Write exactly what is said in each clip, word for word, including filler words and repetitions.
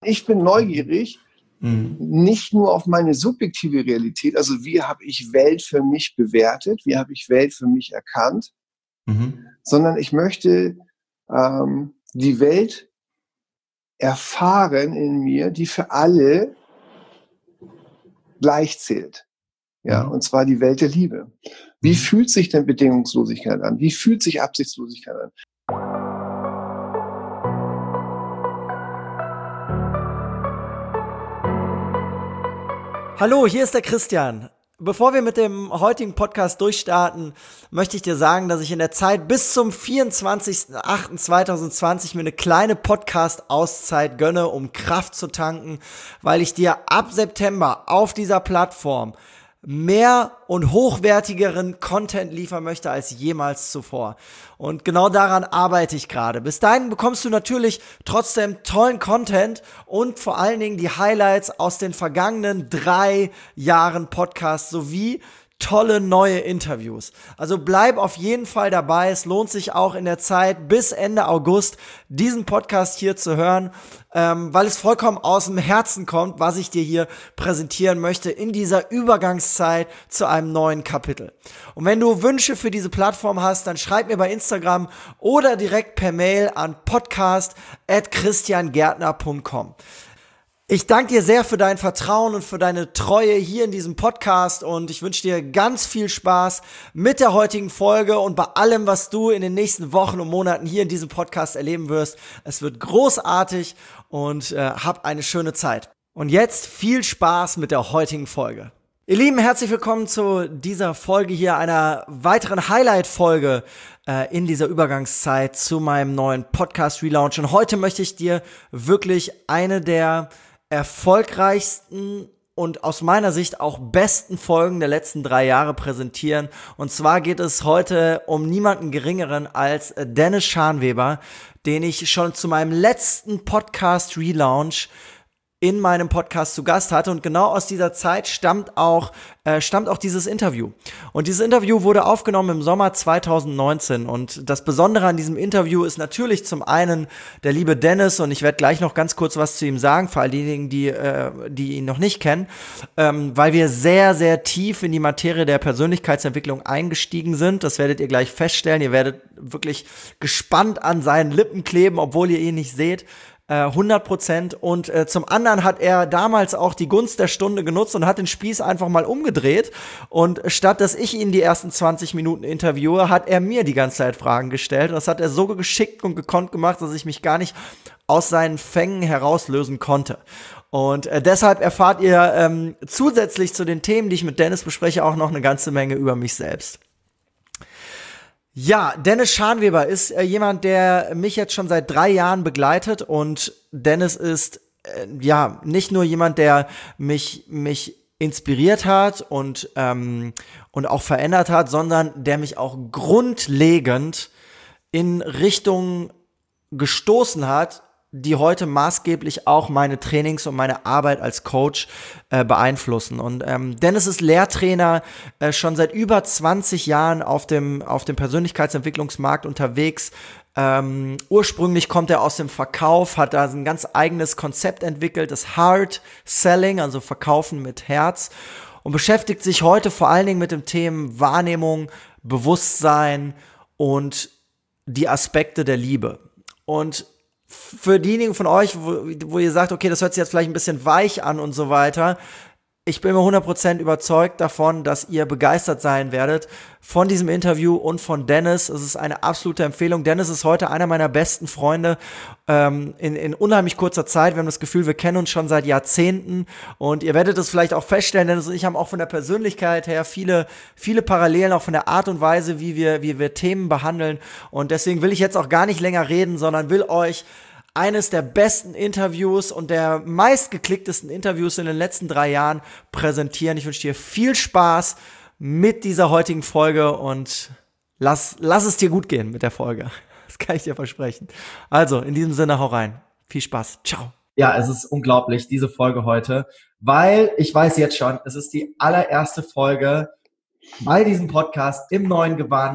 Ich bin neugierig, Mhm. nicht nur auf meine subjektive Realität, also wie habe ich Welt für mich bewertet, wie habe ich Welt für mich erkannt, Mhm. sondern ich möchte ähm, die Welt erfahren in mir, die für alle gleich zählt. Ja, Mhm. und zwar die Welt der Liebe. Wie Mhm. fühlt sich denn Bedingungslosigkeit an? Wie fühlt sich Absichtslosigkeit an? Hallo, hier ist der Christian. Bevor wir mit dem heutigen Podcast durchstarten, möchte ich dir sagen, dass ich in der Zeit bis zum vierundzwanzigsten achten zweitausendzwanzig mir eine kleine Podcast-Auszeit gönne, um Kraft zu tanken, weil ich dir ab September auf dieser Plattform mehr und hochwertigeren Content liefern möchte als jemals zuvor. Und genau daran arbeite ich gerade. Bis dahin bekommst du natürlich trotzdem tollen Content und vor allen Dingen die Highlights aus den vergangenen drei Jahren Podcast sowie tolle neue Interviews. Also bleib auf jeden Fall dabei. Es lohnt sich auch in der Zeit bis Ende August diesen Podcast hier zu hören, ähm, weil es vollkommen aus dem Herzen kommt, was ich dir hier präsentieren möchte in dieser Übergangszeit zu einem neuen Kapitel. Und wenn du Wünsche für diese Plattform hast, dann schreib mir bei Instagram oder direkt per Mail an podcast at christiangärtner punkt com. Ich danke dir sehr für dein Vertrauen und für deine Treue hier in diesem Podcast und ich wünsche dir ganz viel Spaß mit der heutigen Folge und bei allem, was du in den nächsten Wochen und Monaten hier in diesem Podcast erleben wirst. Es wird großartig und äh, hab eine schöne Zeit. Und jetzt viel Spaß mit der heutigen Folge. Ihr Lieben, herzlich willkommen zu dieser Folge hier, einer weiteren Highlight-Folge äh, in dieser Übergangszeit zu meinem neuen Podcast-Relaunch. Und heute möchte ich dir wirklich eine der erfolgreichsten und aus meiner Sicht auch besten Folgen der letzten drei Jahre präsentieren. Und zwar geht es heute um niemanden Geringeren als Dennis Scharnweber, den ich schon zu meinem letzten Podcast-Relaunch in meinem Podcast zu Gast hatte und genau aus dieser Zeit stammt auch äh, stammt auch dieses Interview. Und dieses Interview wurde aufgenommen im Sommer zweitausendneunzehn und das Besondere an diesem Interview ist natürlich zum einen der liebe Dennis und ich werde gleich noch ganz kurz was zu ihm sagen, für all diejenigen, die, äh, die ihn noch nicht kennen, ähm, weil wir sehr, sehr tief in die Materie der Persönlichkeitsentwicklung eingestiegen sind. Das werdet ihr gleich feststellen. Ihr werdet wirklich gespannt an seinen Lippen kleben, obwohl ihr ihn nicht seht. hundert Prozent. Und äh, zum anderen hat er damals auch die Gunst der Stunde genutzt und hat den Spieß einfach mal umgedreht. Und statt dass ich ihn die ersten zwanzig Minuten interviewe, hat er mir die ganze Zeit Fragen gestellt. Und das hat er so geschickt und gekonnt gemacht, dass ich mich gar nicht aus seinen Fängen herauslösen konnte. Und äh, deshalb erfahrt ihr ähm, zusätzlich zu den Themen, die ich mit Dennis bespreche, auch noch eine ganze Menge über mich selbst. Ja, Dennis Scharnweber ist äh, jemand, der mich jetzt schon seit drei Jahren begleitet und Dennis ist äh, ja nicht nur jemand, der mich mich inspiriert hat und ähm, und auch verändert hat, sondern der mich auch grundlegend in Richtungen gestoßen hat, die heute maßgeblich auch meine Trainings und meine Arbeit als Coach äh, beeinflussen. Und ähm, Dennis ist Lehrtrainer, äh, schon seit über zwanzig Jahren auf dem auf dem Persönlichkeitsentwicklungsmarkt unterwegs. Ähm, ursprünglich kommt er aus dem Verkauf, hat da ein ganz eigenes Konzept entwickelt, das Heart Selling, also Verkaufen mit Herz, und beschäftigt sich heute vor allen Dingen mit dem Thema Wahrnehmung, Bewusstsein und die Aspekte der Liebe. Und für diejenigen von euch, wo, wo ihr sagt, okay, das hört sich jetzt vielleicht ein bisschen weich an und so weiter, ich bin mir hundert Prozent überzeugt davon, dass ihr begeistert sein werdet von diesem Interview und von Dennis. Es ist eine absolute Empfehlung. Dennis ist heute einer meiner besten Freunde ähm, in, in unheimlich kurzer Zeit. Wir haben das Gefühl, wir kennen uns schon seit Jahrzehnten und ihr werdet es vielleicht auch feststellen, Dennis und ich haben auch von der Persönlichkeit her viele, viele Parallelen, auch von der Art und Weise, wie wir, wie wir Themen behandeln. Und deswegen will ich jetzt auch gar nicht länger reden, sondern will euch eines der besten Interviews und der meistgeklicktesten Interviews in den letzten drei Jahren präsentieren. Ich wünsche dir viel Spaß mit dieser heutigen Folge und lass, lass es dir gut gehen mit der Folge. Das kann ich dir versprechen. Also, in diesem Sinne, hau rein. Viel Spaß. Ciao. Ja, es ist unglaublich, diese Folge heute, weil ich weiß jetzt schon, es ist die allererste Folge bei diesem Podcast im neuen Gewand.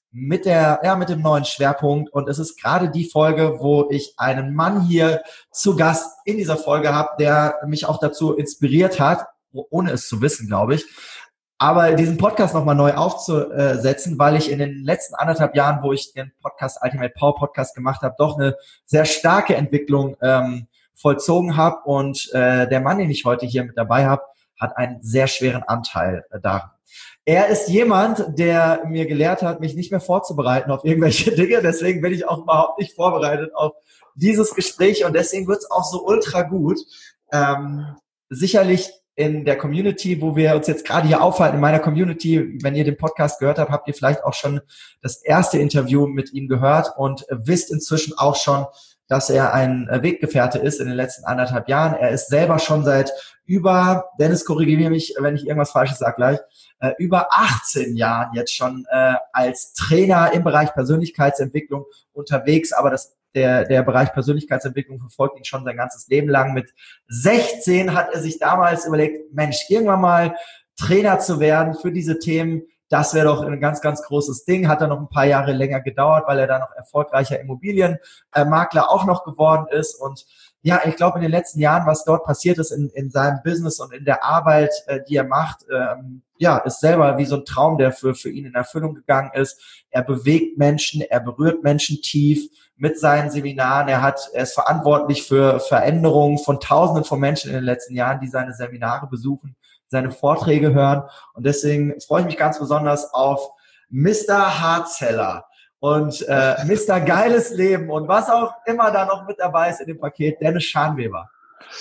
mit der, ja, mit dem neuen Schwerpunkt. Und es ist gerade die Folge, wo ich einen Mann hier zu Gast in dieser Folge habe, der mich auch dazu inspiriert hat, ohne es zu wissen, glaube ich, aber diesen Podcast nochmal neu aufzusetzen, weil ich in den letzten anderthalb Jahren, wo ich den Podcast Ultimate Power Podcast gemacht habe, doch eine sehr starke Entwicklung ähm, vollzogen habe. Und äh, der Mann, den ich heute hier mit dabei habe, hat einen sehr schweren Anteil äh, daran. Er ist jemand, der mir gelehrt hat, mich nicht mehr vorzubereiten auf irgendwelche Dinge. Deswegen bin ich auch überhaupt nicht vorbereitet auf dieses Gespräch und deswegen wird es auch so ultra gut. Ähm, sicherlich in der Community, wo wir uns jetzt gerade hier aufhalten, in meiner Community, wenn ihr den Podcast gehört habt, habt ihr vielleicht auch schon das erste Interview mit ihm gehört und wisst inzwischen auch schon, dass er ein Weggefährte ist in den letzten anderthalb Jahren. Er ist selber schon seit über, Dennis, korrigiere mich, wenn ich irgendwas Falsches sage gleich, äh, über achtzehn Jahren jetzt schon äh, als Trainer im Bereich Persönlichkeitsentwicklung unterwegs, aber das Der, der Bereich Persönlichkeitsentwicklung verfolgt ihn schon sein ganzes Leben lang. Mit sechzehn hat er sich damals überlegt, Mensch, irgendwann mal Trainer zu werden für diese Themen, das wäre doch ein ganz, ganz großes Ding. Hat dann noch ein paar Jahre länger gedauert, weil er dann noch erfolgreicher Immobilienmakler auch noch geworden ist. Und ja, ich glaube, in den letzten Jahren, was dort passiert ist in, in seinem Business und in der Arbeit, äh, die er macht, ähm, ja, ist selber wie so ein Traum, der für, für ihn in Erfüllung gegangen ist. Er bewegt Menschen, er berührt Menschen tief mit seinen Seminaren. Er hat, er ist verantwortlich für Veränderungen von Tausenden von Menschen in den letzten Jahren, die seine Seminare besuchen, seine Vorträge hören. Und deswegen freue ich mich ganz besonders auf Mister Hardseller und äh, Mister Geiles Leben und was auch immer da noch mit dabei ist in dem Paket, Dennis Scharnweber.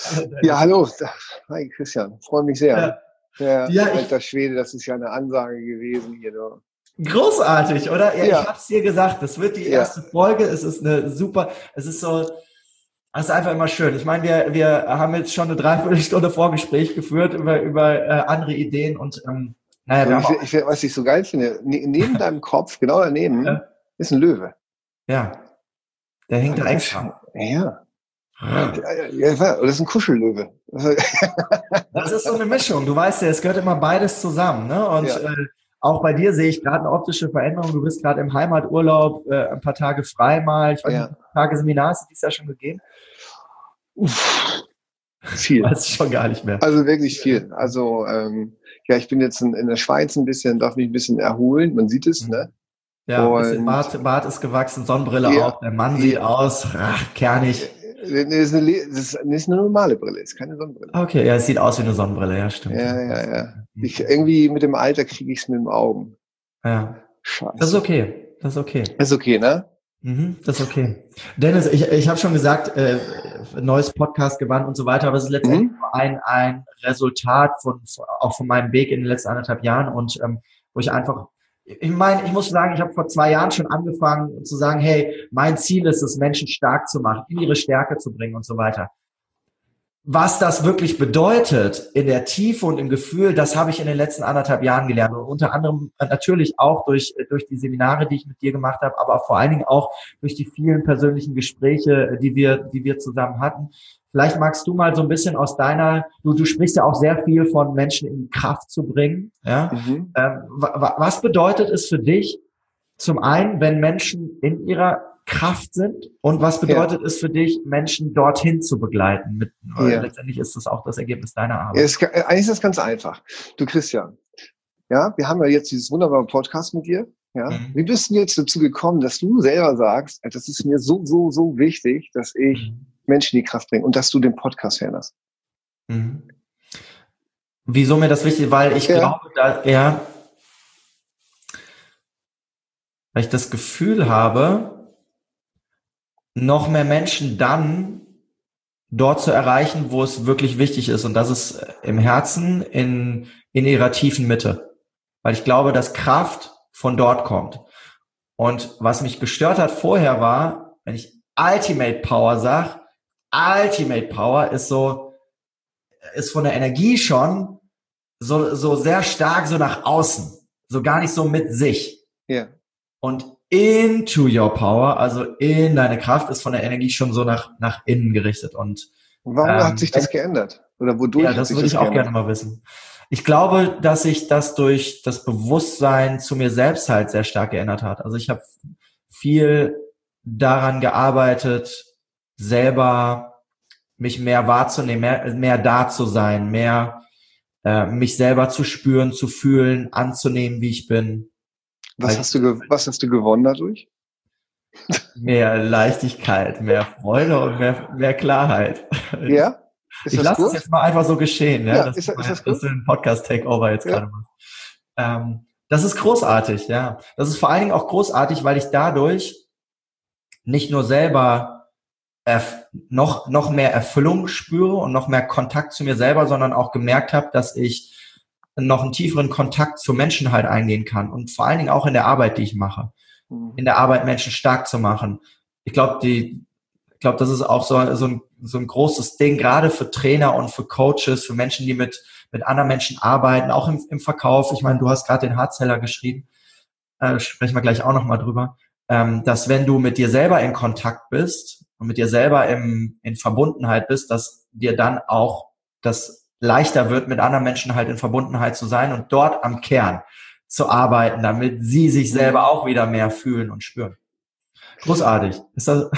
Ja, hallo. Hi, Christian. Freue mich sehr. Ja. Der Ja, alter Schwede, das ist ja eine Ansage gewesen hier. Du. Großartig, oder? Ja, Ja. Ich hab's dir gesagt, das wird die erste ja. Folge, es ist eine super, es ist so, es ist einfach immer schön. Ich meine, wir wir haben jetzt schon eine Dreiviertelstunde Vorgespräch geführt über über äh, andere Ideen und ähm, naja, wir und haben ich, ich, was ich so geil finde, ne, neben deinem Kopf, genau daneben, ja. ist ein Löwe. Ja, der hängt da extra. Ja. Ja, das ist ein Kuschellöwe. Das ist so eine Mischung. Du weißt ja, es gehört immer beides zusammen, ne? Und ja. äh, auch bei dir sehe ich gerade eine optische Veränderung. Du bist gerade im Heimaturlaub, äh, ein paar Tage frei mal. Ich weiß nicht, ja. ein paar Tage Seminar hast du dieses Jahr schon gegeben? Uff, viel. Weiß ich schon gar nicht mehr. Also wirklich viel. Also ähm, ja, ich bin jetzt in, in der Schweiz ein bisschen, darf mich ein bisschen erholen. Man sieht es, ne? Ja, ein bisschen Bart, Bart ist gewachsen, Sonnenbrille ja. auch. Der Mann sieht ja. aus, ach, kernig. Das ist, eine, das ist eine normale Brille, ist keine Sonnenbrille. Okay, ja, es sieht aus wie eine Sonnenbrille, ja, stimmt. Ja, ja, ja. Ich, irgendwie mit dem Alter kriege ich es mit den Augen. Ja. Scheiße. Das ist okay, das ist okay. Das ist okay, ne? Mhm, das ist okay. Dennis, ich, ich habe schon gesagt, äh, neues Podcast gewandt und so weiter, aber es ist letztendlich mhm. ein, ein Resultat von, auch von meinem Weg in den letzten anderthalb Jahren und ähm, wo ich einfach Ich meine, ich muss sagen, ich habe vor zwei Jahren schon angefangen zu sagen, hey, mein Ziel ist es, Menschen stark zu machen, in ihre Stärke zu bringen und so weiter. Was das wirklich bedeutet in der Tiefe und im Gefühl, das habe ich in den letzten anderthalb Jahren gelernt. Und unter anderem natürlich auch durch, durch die Seminare, die ich mit dir gemacht habe, aber vor allen Dingen auch durch die vielen persönlichen Gespräche, die wir, die wir zusammen hatten. Vielleicht magst du mal so ein bisschen aus deiner, du, du sprichst ja auch sehr viel von Menschen in Kraft zu bringen. Ja? Mhm. Ähm, wa, was bedeutet es für dich, zum einen, wenn Menschen in ihrer Kraft sind und was bedeutet ja. es für dich, Menschen dorthin zu begleiten? Mit, ja. Letztendlich ist das auch das Ergebnis deiner Arbeit. Ja, es, eigentlich ist das ganz einfach. Du Christian, ja, wir haben ja jetzt dieses wunderbare Podcast mit dir. Ja, mhm. Wie bist du jetzt dazu gekommen, dass du selber sagst, das ist mir so, so, so wichtig, dass ich mhm. Menschen die Kraft bringen und dass du den Podcast hörst? Mhm. Wieso mir das wichtig ist? Weil ich ja. glaube, da, ja, weil ich das Gefühl habe, noch mehr Menschen dann dort zu erreichen, wo es wirklich wichtig ist. Und das ist im Herzen, in, in ihrer tiefen Mitte. Weil ich glaube, dass Kraft von dort kommt. Und was mich gestört hat vorher war, wenn ich Ultimate Power sage, Ultimate Power ist so, ist von der Energie schon so, so sehr stark so nach außen. So gar nicht so mit sich. Ja. Und into your power, also in deine Kraft, ist von der Energie schon so nach, nach innen gerichtet. Und warum ähm, hat sich das geändert? Oder wodurch? Ja, das würde ich auch geändert? gerne mal wissen. Ich glaube, dass sich das durch das Bewusstsein zu mir selbst halt sehr stark geändert hat. Also ich habe viel daran gearbeitet, selber mich mehr wahrzunehmen, mehr, mehr da zu sein, mehr äh, mich selber zu spüren, zu fühlen, anzunehmen, wie ich bin. Was hast du, was hast du gewonnen dadurch? Mehr Leichtigkeit, mehr Freude und mehr, mehr Klarheit. Ja? Ist ich lasse es jetzt mal einfach so geschehen, ja, ja dass, ist, du, ist das dass du den Podcast-Takeover jetzt ja. gerade machst. Ähm, das ist großartig, ja. Das ist vor allen Dingen auch großartig, weil ich dadurch nicht nur selber erf- noch noch mehr Erfüllung spüre und noch mehr Kontakt zu mir selber, sondern auch gemerkt habe, dass ich noch einen tieferen Kontakt zu Menschen halt eingehen kann und vor allen Dingen auch in der Arbeit, die ich mache. In der Arbeit Menschen stark zu machen. Ich glaube, die, ich glaube, das ist auch so, so ein, so ein großes Ding, gerade für Trainer und für Coaches, für Menschen, die mit, mit anderen Menschen arbeiten, auch im, im Verkauf. Ich meine, du hast gerade den Hardseller geschrieben, äh, sprechen wir gleich auch nochmal drüber, ähm, dass wenn du mit dir selber in Kontakt bist und mit dir selber im, in Verbundenheit bist, dass dir dann auch das leichter wird, mit anderen Menschen halt in Verbundenheit zu sein und dort am Kern zu arbeiten, damit sie sich selber auch wieder mehr fühlen und spüren. Großartig. Ist das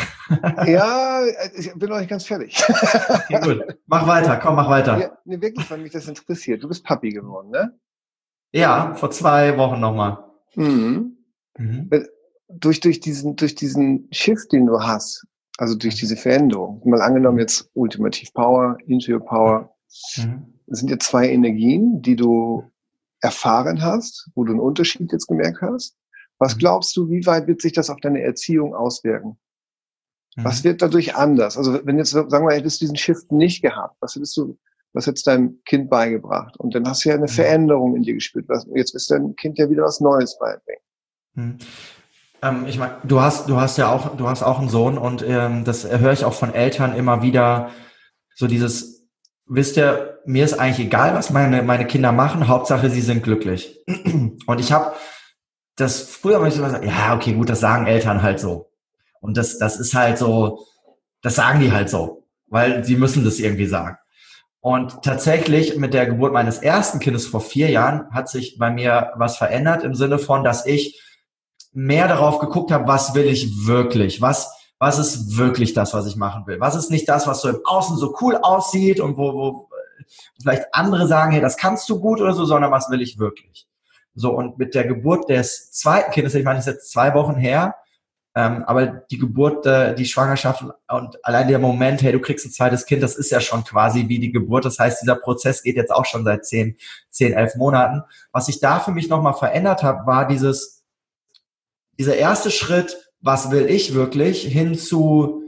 ja, ich bin noch nicht ganz fertig. Okay, gut. Mach weiter, komm, mach weiter. Ja, nee, wirklich, weil mich das interessiert. Du bist Papi geworden, ne? Ja, vor zwei Wochen nochmal. Mhm. Mhm. Durch, durch diesen, durch diesen Shift, den du hast, also durch diese Veränderung, mal angenommen jetzt Ultimative Power, Intuitive Power, mhm. das sind ja zwei Energien, die du erfahren hast, wo du einen Unterschied jetzt gemerkt hast. Was glaubst du, wie weit wird sich das auf deine Erziehung auswirken? Mhm. Was wird dadurch anders? Also wenn jetzt, sagen wir, hättest du diesen Shift nicht gehabt, was hättest du, was hättest du deinem Kind beigebracht? Und dann hast du ja eine Veränderung in dir gespürt. Jetzt ist dein Kind ja wieder was Neues beibringen. Mhm. Ähm, ich meine, du hast, du hast ja auch, du hast auch einen Sohn und ähm, das höre ich auch von Eltern immer wieder, so dieses, wisst ihr, mir ist eigentlich egal, was meine meine Kinder machen, Hauptsache sie sind glücklich. Und ich habe das früher habe ich immer gesagt, ja, okay, gut, das sagen Eltern halt so. Und das das ist halt so, das sagen die halt so, weil sie müssen das irgendwie sagen. Und tatsächlich mit der Geburt meines ersten Kindes vor vier Jahren hat sich bei mir was verändert im Sinne von, dass ich mehr darauf geguckt habe, was will ich wirklich, was Was ist wirklich das, was ich machen will? Was ist nicht das, was so im Außen so cool aussieht und wo, wo vielleicht andere sagen, hey, das kannst du gut oder so, sondern was will ich wirklich? So, und mit der Geburt des zweiten Kindes, ich meine, das ist jetzt zwei Wochen her, ähm, aber die Geburt, äh, die Schwangerschaft und allein der Moment, hey, du kriegst ein zweites Kind, das ist ja schon quasi wie die Geburt. Das heißt, dieser Prozess geht jetzt auch schon seit zehn, zehn, elf Monaten. Was sich da für mich nochmal verändert hat, war dieses, dieser erste Schritt, was will ich wirklich, hin zu,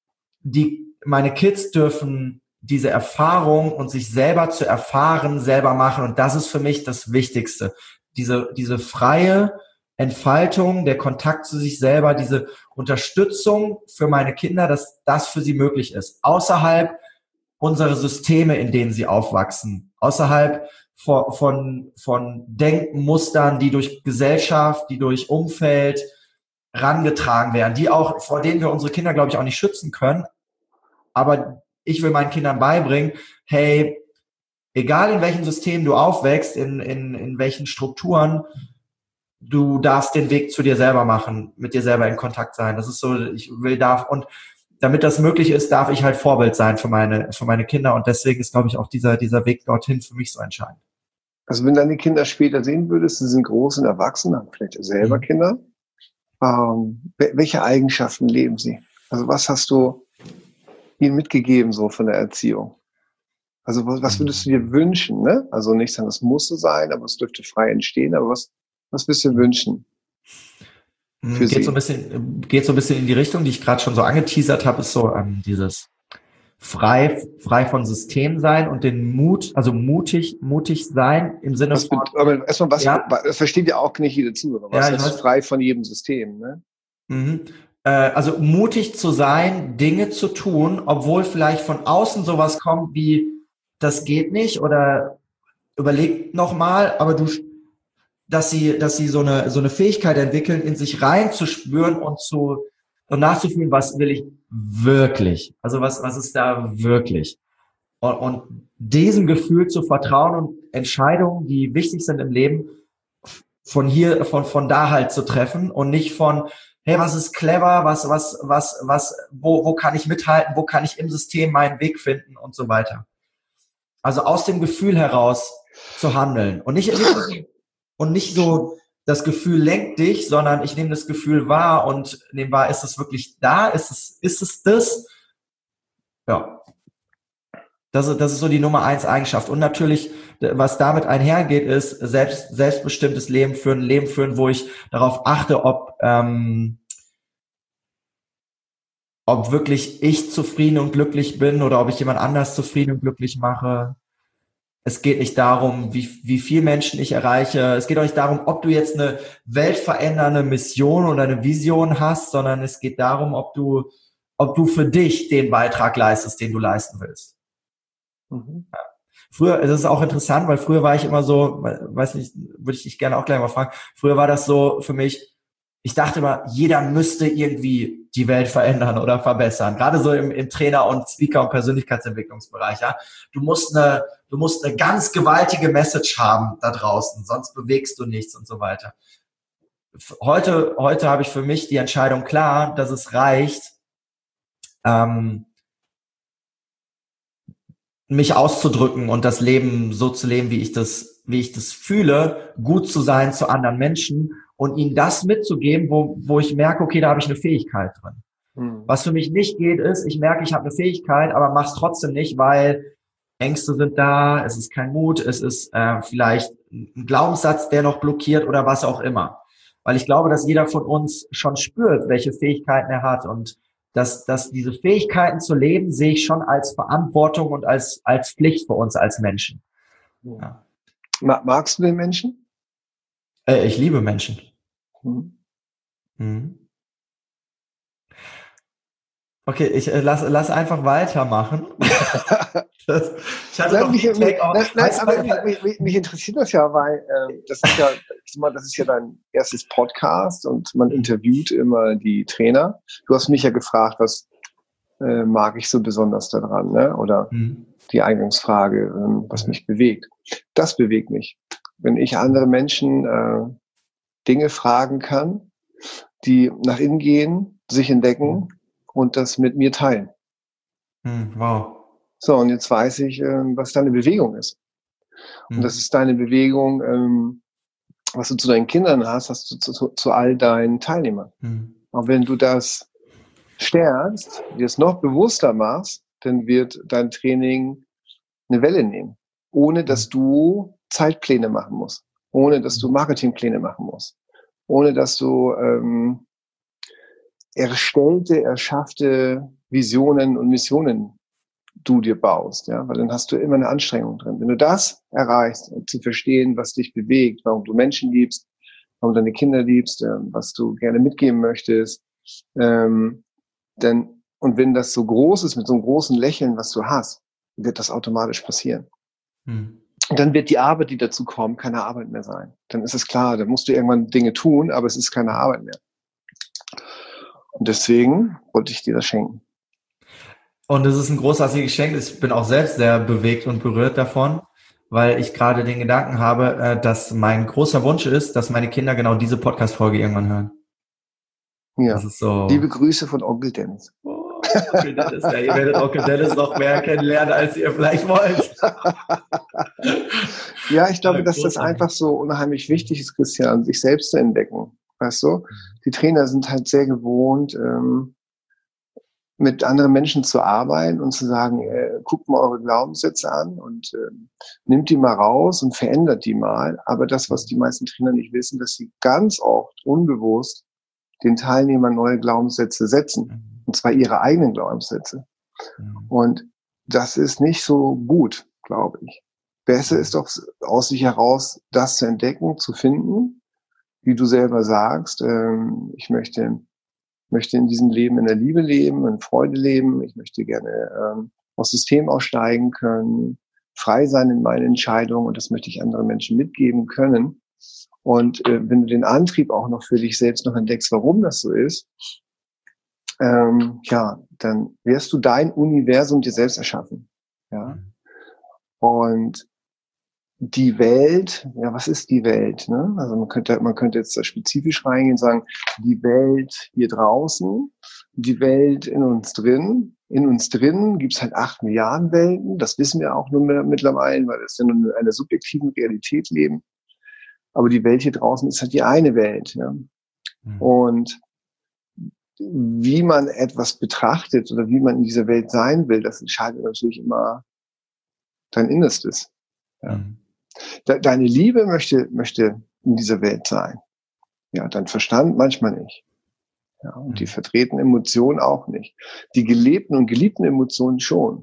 die, meine Kids dürfen diese Erfahrung und sich selber zu erfahren, selber machen. Und das ist für mich das Wichtigste. Diese, diese freie Entfaltung, der Kontakt zu sich selber, diese Unterstützung für meine Kinder, dass das für sie möglich ist. Außerhalb unserer Systeme, in denen sie aufwachsen. Außerhalb von, von, von Denkmustern, die durch Gesellschaft, die durch Umfeld rangetragen werden, die auch, vor denen wir unsere Kinder, glaube ich, auch nicht schützen können. Aber ich will meinen Kindern beibringen, hey, egal in welchem System du aufwächst, in, in, in welchen Strukturen, du darfst den Weg zu dir selber machen, mit dir selber in Kontakt sein. Das ist so, ich will, darf, und damit das möglich ist, darf ich halt Vorbild sein für meine, für meine Kinder. Und deswegen ist, glaube ich, auch dieser, dieser Weg dorthin für mich so entscheidend. Also wenn deine Kinder später sehen würdest, sie sind groß und erwachsen, haben vielleicht selber mhm. Kinder, ähm, welche Eigenschaften leben sie? Also was hast du ihnen mitgegeben, so von der Erziehung? Also was, was würdest du dir wünschen, ne? Also nicht sagen, es muss so sein, aber es dürfte frei entstehen, aber was, was würdest du wünschen? Für geht, so ein bisschen, geht so ein bisschen in die Richtung, die ich gerade schon so angeteasert habe, ist so ähm, dieses frei, frei von System sein und den Mut, also mutig, mutig sein im Sinne was, von... Aber erstmal, was, ja, das versteht ja auch nicht jeder Zuhörer. Was ja, ist weiß, frei von jedem System, ne? Mhm. Äh, also mutig zu sein, Dinge zu tun, obwohl vielleicht von außen sowas kommt wie, das geht nicht oder überleg nochmal, aber du... dass sie, dass sie so eine, so eine Fähigkeit entwickeln, in sich reinzuspüren und zu, und nachzufühlen, was will ich wirklich? Also was, was ist da wirklich? Und, und diesem Gefühl zu vertrauen und Entscheidungen, die wichtig sind im Leben, von hier, von, von da halt zu treffen und nicht von, hey, was ist clever, was, was, was, was, wo, wo kann ich mithalten, wo kann ich im System meinen Weg finden und so weiter. Also aus dem Gefühl heraus zu handeln und nicht, nicht und nicht so, das Gefühl lenkt dich, sondern ich nehme das Gefühl wahr und nehme wahr, ist es wirklich da, ist es, ist es das? Ja. Das ist, das ist so die Nummer eins Eigenschaft. Und natürlich, was damit einhergeht, ist selbst, selbstbestimmtes Leben führen, ein Leben führen, wo ich darauf achte, ob, ähm, ob wirklich ich zufrieden und glücklich bin oder ob ich jemand anders zufrieden und glücklich mache. Es geht nicht darum, wie, wie viel Menschen ich erreiche. Es geht auch nicht darum, ob du jetzt eine weltverändernde Mission oder eine Vision hast, sondern es geht darum, ob du, ob du für dich den Beitrag leistest, den du leisten willst. Mhm. Ja. Früher, das ist auch interessant, weil früher war ich immer so, weiß nicht, würde ich dich gerne auch gleich mal fragen, früher war das so für mich, ich dachte immer, jeder müsste irgendwie die Welt verändern oder verbessern. Gerade so im, im Trainer- und Speaker- und Persönlichkeitsentwicklungsbereich. Ja? Du musst eine, du musst eine ganz gewaltige Message haben da draußen, sonst bewegst du nichts und so weiter. Heute, heute habe ich für mich die Entscheidung klar, dass es reicht, ähm, mich auszudrücken und das Leben so zu leben, wie ich das, wie ich das fühle, gut zu sein zu anderen Menschen und ihnen das mitzugeben, wo, wo ich merke, okay, da habe ich eine Fähigkeit drin. Mhm. Was für mich nicht geht, ist, ich merke, ich habe eine Fähigkeit, aber mach's trotzdem nicht, weil Ängste sind da, es ist kein Mut, es ist äh, vielleicht ein Glaubenssatz, der noch blockiert oder was auch immer. Weil ich glaube, dass jeder von uns schon spürt, welche Fähigkeiten er hat und dass, dass diese Fähigkeiten zu leben, sehe ich schon als Verantwortung und als, als Pflicht für uns als Menschen. Ja. Magst du den Menschen? Äh, ich liebe Menschen. Hm. Hm. Okay, ich äh, lass, lass einfach weitermachen. das, ich hatte nein, mich, mich, nein, nein, aber mich, mich, mich interessiert das ja, weil äh, das ist ja, das ist ja dein erstes Podcast und man interviewt immer die Trainer. Du hast mich ja gefragt, was äh, mag ich so besonders daran, ne? Oder mhm. die Eingangsfrage, äh, was mich bewegt. Das bewegt mich. Wenn ich andere Menschen äh, Dinge fragen kann, die nach innen gehen, sich entdecken und das mit mir teilen. Mhm. Wow. So, und jetzt weiß ich, äh, was deine Bewegung ist. Und mhm. das ist deine Bewegung, ähm, was du zu deinen Kindern hast, hast du zu, zu, zu all deinen Teilnehmern. Mhm. Und wenn du das stärkst, dir es noch bewusster machst, dann wird dein Training eine Welle nehmen, ohne dass du Zeitpläne machen musst, ohne dass du Marketingpläne machen musst, ohne dass du ähm, erstellte, erschaffte Visionen und Missionen du dir baust, ja, weil dann hast du immer eine Anstrengung drin. Wenn du das erreichst, zu verstehen, was dich bewegt, warum du Menschen liebst, warum du deine Kinder liebst, äh, was du gerne mitgeben möchtest, ähm, Denn, und wenn das so groß ist, mit so einem großen Lächeln, was du hast, wird das automatisch passieren. Hm. Und dann wird die Arbeit, die dazu kommt, keine Arbeit mehr sein. Dann ist es klar, dann musst du irgendwann Dinge tun, aber es ist keine Arbeit mehr. Und deswegen wollte ich dir das schenken. Und es ist ein großartiges Geschenk. Ich bin auch selbst sehr bewegt und berührt davon, weil ich gerade den Gedanken habe, dass mein großer Wunsch ist, dass meine Kinder genau diese Podcast-Folge irgendwann hören. Ja, das ist so. Liebe Grüße von Onkel Dennis. Oh, Onkel Dennis, ja, ihr werdet Onkel Dennis noch mehr kennenlernen, als ihr vielleicht wollt. Ja, ich glaube, dass das einfach so unheimlich wichtig ist, Christian, sich selbst zu entdecken. Weißt du? Die Trainer sind halt sehr gewohnt, ähm, mit anderen Menschen zu arbeiten und zu sagen, äh, guckt mal eure Glaubenssätze an und äh, nimmt die mal raus und verändert die mal. Aber das, was die meisten Trainer nicht wissen, dass sie ganz oft unbewusst den Teilnehmern neue Glaubenssätze setzen. Und zwar ihre eigenen Glaubenssätze. Und das ist nicht so gut, glaube ich. Besser ist doch aus sich heraus, das zu entdecken, zu finden, wie du selber sagst, ähm, ich möchte möchte in diesem Leben in der Liebe leben, in Freude leben. Ich möchte gerne ähm, aus dem System aussteigen können, frei sein in meinen Entscheidungen und das möchte ich anderen Menschen mitgeben können. Und äh, wenn du den Antrieb auch noch für dich selbst noch entdeckst, warum das so ist, ähm, ja, dann wirst du dein Universum dir selbst erschaffen. Ja, Und die Welt, ja, was ist die Welt? Ne? Also man könnte, man könnte jetzt da spezifisch reingehen und sagen, die Welt hier draußen, die Welt in uns drin. In uns drin gibt's halt acht Milliarden Welten. Das wissen wir auch nur mehr mittlerweile, weil wir ja nur in einer subjektiven Realität leben. Aber die Welt hier draußen ist halt die eine Welt. Ja? Mhm. Und wie man etwas betrachtet oder wie man in dieser Welt sein will, das entscheidet natürlich immer dein Innerstes. Ja. Mhm. Deine Liebe möchte, möchte in dieser Welt sein. Ja, dein Verstand manchmal nicht. Ja, und mhm. die vertretenen Emotionen auch nicht. Die gelebten und geliebten Emotionen schon.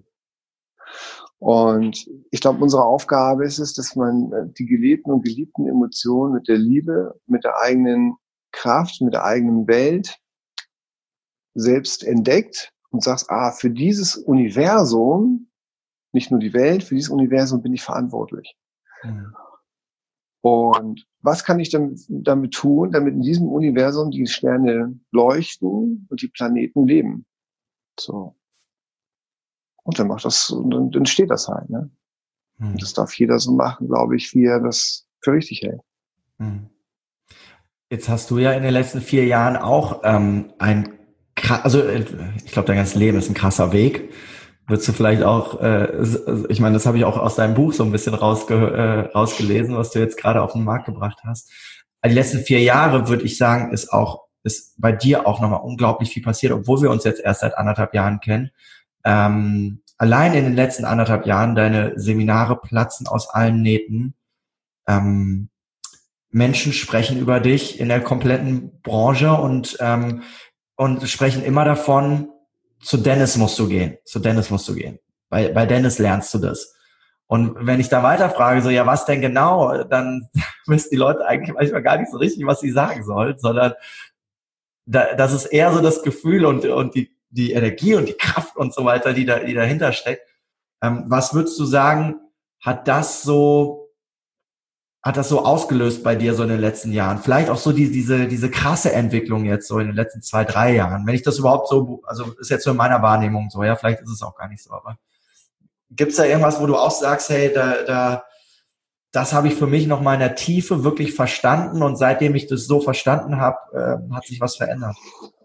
Und ich glaube, unsere Aufgabe ist es, dass man die gelebten und geliebten Emotionen mit der Liebe, mit der eigenen Kraft, mit der eigenen Welt selbst entdeckt und sagst, ah, für dieses Universum, nicht nur die Welt, für dieses Universum bin ich verantwortlich. Mhm. Und was kann ich damit, damit tun, damit in diesem Universum die Sterne leuchten und die Planeten leben? So. Und dann macht das, und dann entsteht das halt, ne? Mhm. Und das darf jeder so machen, glaube ich, wie er das für richtig hält. Mhm. Jetzt hast du ja in den letzten vier Jahren auch ähm, ein, also ich glaube, dein ganzes Leben ist ein krasser Weg. Würdest du vielleicht auch, äh, ich meine, das habe ich auch aus deinem Buch so ein bisschen rausge äh, rausgelesen, was du jetzt gerade auf den Markt gebracht hast. Die letzten vier Jahre, würde ich sagen, ist auch, ist bei dir auch nochmal unglaublich viel passiert, obwohl wir uns jetzt erst seit anderthalb Jahren kennen. Ähm, allein in den letzten anderthalb Jahren, deine Seminare platzen aus allen Nähten. Ähm, Menschen sprechen über dich in der kompletten Branche und, ähm, und sprechen immer davon, zu Dennis musst du gehen, zu Dennis musst du gehen. Bei, bei Dennis lernst du das. Und wenn ich da weiterfrage, so, ja, was denn genau, dann wissen die Leute eigentlich manchmal gar nicht so richtig, was sie sagen sollen, sondern da, das ist eher so das Gefühl und, und die, die Energie und die Kraft und so weiter, die da, die dahinter steckt. Ähm, was würdest du sagen, hat das so, hat das so ausgelöst bei dir so in den letzten Jahren? Vielleicht auch so die, diese, diese krasse Entwicklung jetzt so in den letzten zwei, drei Jahren. Wenn ich das überhaupt so, also ist jetzt so in meiner Wahrnehmung so, ja, vielleicht ist es auch gar nicht so, aber gibt's da irgendwas, wo du auch sagst, hey, da, da, das habe ich für mich noch mal in der Tiefe wirklich verstanden und seitdem ich das so verstanden habe, äh, hat sich was verändert?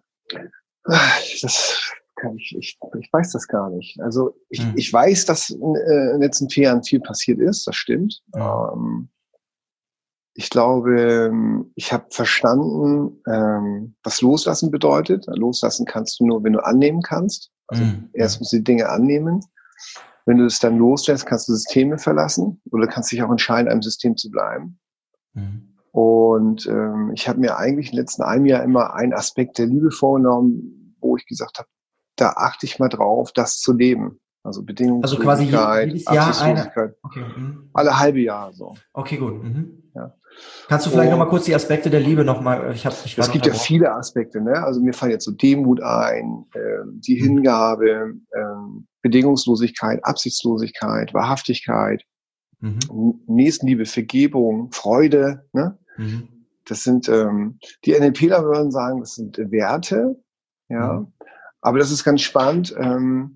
Das kann ich, ich, ich weiß das gar nicht. Also ich, hm. ich weiß, dass in, äh, in den letzten vier Jahren viel passiert ist, das stimmt. Ja. Ähm, Ich glaube, ich habe verstanden, ähm, was Loslassen bedeutet. Loslassen kannst du nur, wenn du annehmen kannst. Also mm, erst ja. musst du die Dinge annehmen. Wenn du es dann loslässt, kannst du Systeme verlassen oder kannst dich auch entscheiden, einem System zu bleiben. Mm. Und ähm, ich habe mir eigentlich im letzten einem Jahr immer einen Aspekt der Liebe vorgenommen, wo ich gesagt habe, da achte ich mal drauf, das zu leben. Also Bedingungslosigkeit, also quasi jedes Jahr eine, okay. alle halbe Jahr so. Okay, gut. Mhm. Ja. Kannst du vielleicht nochmal kurz die Aspekte der Liebe nochmal, ich habe dich Es gibt ja viele Aspekte, ne? Also mir fallen jetzt so Demut ein, äh, die mhm. Hingabe, äh, Bedingungslosigkeit, Absichtslosigkeit, Wahrhaftigkeit, mhm. Nächstenliebe, Vergebung, Freude, ne? Mhm. Das sind, ähm, die NLPler würden sagen, das sind Werte, ja. Mhm. Aber das ist ganz spannend, ähm,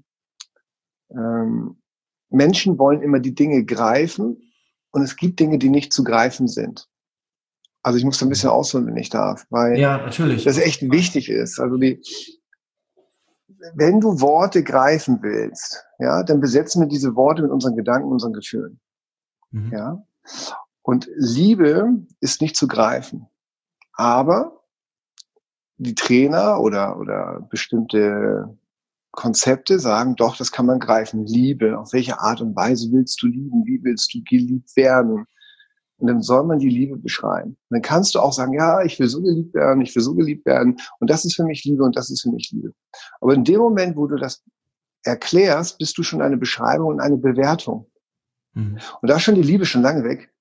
ähm, Menschen wollen immer die Dinge greifen und es gibt Dinge, die nicht zu greifen sind. Also ich muss da ein bisschen ausholen, wenn ich darf, weil ja, natürlich. das echt wichtig ist. Also die, wenn du Worte greifen willst, ja, dann besetzen wir diese Worte mit unseren Gedanken, unseren Gefühlen. Mhm. Ja. Und Liebe ist nicht zu greifen. Aber die Trainer oder, oder bestimmte Konzepte sagen, doch, das kann man greifen. Liebe. Auf welche Art und Weise willst du lieben? Wie willst du geliebt werden? Und dann soll man die Liebe beschreiben. Und dann kannst du auch sagen, ja, ich will so geliebt werden, ich will so geliebt werden. Und das ist für mich Liebe und das ist für mich Liebe. Aber in dem Moment, wo du das erklärst, bist du schon eine Beschreibung und eine Bewertung. Mhm. Und da ist schon die Liebe schon lange weg.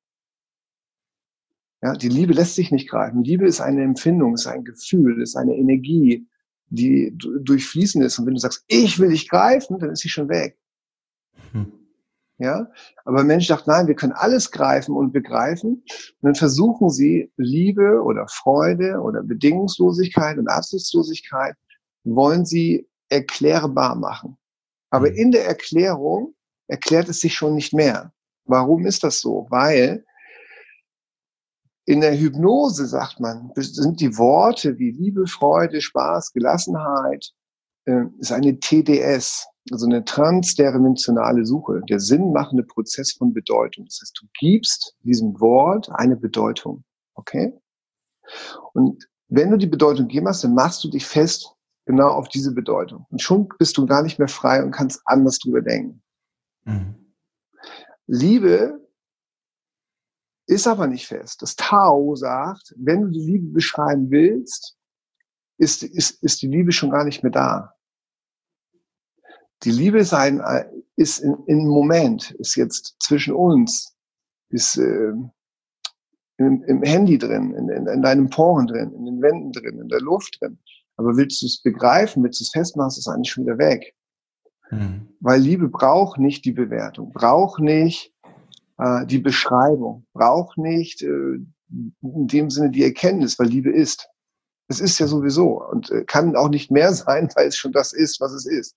Ja, die Liebe lässt sich nicht greifen. Liebe ist eine Empfindung, ist ein Gefühl, ist eine Energie, die durchfließend ist. Und wenn du sagst, ich will dich greifen, dann ist sie schon weg. Hm. Ja, aber Mensch sagt, nein, wir können alles greifen und begreifen. Und dann versuchen sie Liebe oder Freude oder Bedingungslosigkeit und Absichtslosigkeit, wollen sie erklärbar machen. Aber hm. in der Erklärung erklärt es sich schon nicht mehr. Warum ist das so? Weil in der Hypnose, sagt man, sind die Worte wie Liebe, Freude, Spaß, Gelassenheit, äh, ist eine T D S, also eine transdimensionale Suche, der sinnmachende Prozess von Bedeutung. Das heißt, du gibst diesem Wort eine Bedeutung, okay? Und wenn du die Bedeutung gegeben hast, dann machst du dich fest genau auf diese Bedeutung. Und schon bist du gar nicht mehr frei und kannst anders drüber denken. Mhm. Liebe ist aber nicht fest. Das Tao sagt, wenn du die Liebe beschreiben willst, ist, ist, ist die Liebe schon gar nicht mehr da. Die Liebe ist ein, ist in, in Moment, ist jetzt zwischen uns, ist äh, im, im Handy drin, in, in, in deinen Poren drin, in den Wänden drin, in der Luft drin. Aber willst du es begreifen, willst du es festmachen, ist es eigentlich schon wieder weg. Mhm. Weil Liebe braucht nicht die Bewertung, braucht nicht äh, die Beschreibung, braucht nicht äh, in dem Sinne die Erkenntnis, weil Liebe ist. Es ist ja sowieso und äh, kann auch nicht mehr sein, weil es schon das ist, was es ist.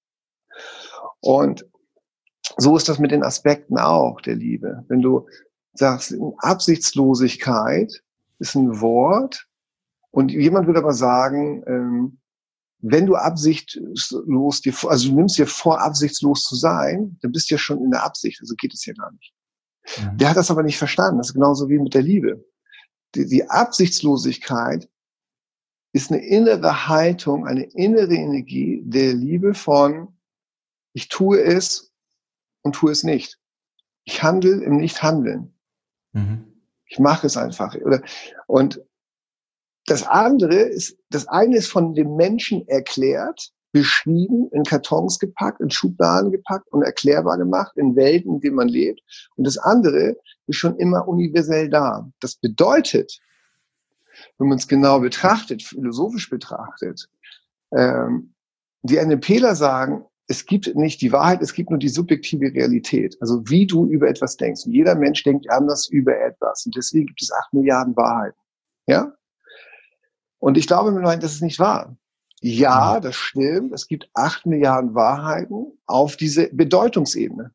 Und so ist das mit den Aspekten auch der Liebe. Wenn du sagst, Absichtslosigkeit ist ein Wort und jemand würde aber sagen, ähm, wenn du absichtslos dir, also du nimmst dir vor, absichtslos zu sein, dann bist du ja schon in der Absicht, also geht es ja gar nicht. Mhm. Der hat das aber nicht verstanden, das ist genauso wie mit der Liebe. Die, die Absichtslosigkeit ist eine innere Haltung, eine innere Energie der Liebe von ich tue es und tue es nicht. Ich handle im Nicht-Handeln. Mhm. Ich mache es einfach. Oder, und das andere ist, das eine ist von dem Menschen erklärt, beschrieben, in Kartons gepackt, in Schubladen gepackt und erklärbar gemacht, in Welten, in denen man lebt. Und das andere ist schon immer universell da. Das bedeutet, wenn man es genau betrachtet, philosophisch betrachtet, ähm, die NLPler sagen, es gibt nicht die Wahrheit, es gibt nur die subjektive Realität. Also wie du über etwas denkst. Und jeder Mensch denkt anders über etwas. Und deswegen gibt es acht Milliarden Wahrheiten. Ja? Und ich glaube, das ist nicht wahr. Ja, das stimmt. Es gibt acht Milliarden Wahrheiten auf diese Bedeutungsebene.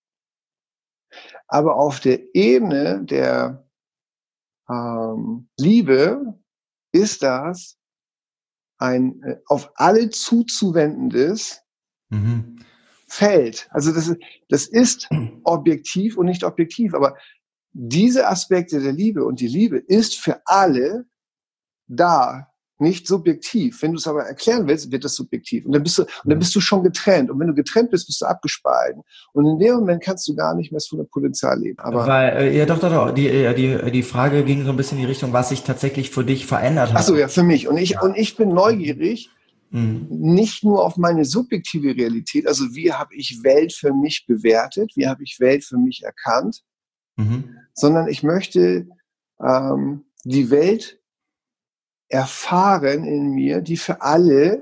Aber auf der Ebene der ähm, Liebe ist das ein äh, auf alle zuzuwendendes Mhm. Feld. Also das ist, das ist objektiv und nicht objektiv, aber diese Aspekte der Liebe und die Liebe ist für alle da, nicht subjektiv. Wenn du es aber erklären willst, wird das subjektiv. Und dann bist du, und dann bist du schon getrennt. Und wenn du getrennt bist, bist du abgespalten. Und in dem Moment kannst du gar nicht mehr von dem Potenzial leben. Aber Weil, ja, doch, doch, doch. Die, die, die Frage ging so ein bisschen in die Richtung, was sich tatsächlich für dich verändert hat. Ach so, ja, für mich. Und ich, ja. und ich bin neugierig, Mhm. nicht nur auf meine subjektive Realität, also wie habe ich Welt für mich bewertet, wie habe ich Welt für mich erkannt, mhm. sondern ich möchte ähm, die Welt erfahren in mir, die für alle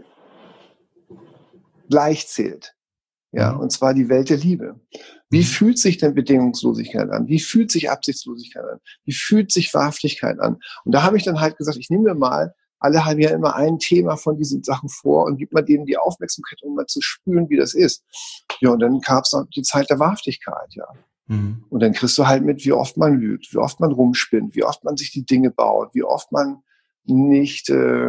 gleich zählt. Ja, mhm. und zwar die Welt der Liebe. Wie mhm. fühlt sich denn Bedingungslosigkeit an? Wie fühlt sich Absichtslosigkeit an? Wie fühlt sich Wahrhaftigkeit an? Und da habe ich dann halt gesagt, ich nehme mir mal alle haben ja immer ein Thema von diesen Sachen vor und gibt mal denen die Aufmerksamkeit, um mal zu spüren, wie das ist. Ja, und dann gab es noch die Zeit der Wahrhaftigkeit, ja. Mhm. Und dann kriegst du halt mit, wie oft man lügt, wie oft man rumspinnt, wie oft man sich die Dinge baut, wie oft man nicht äh,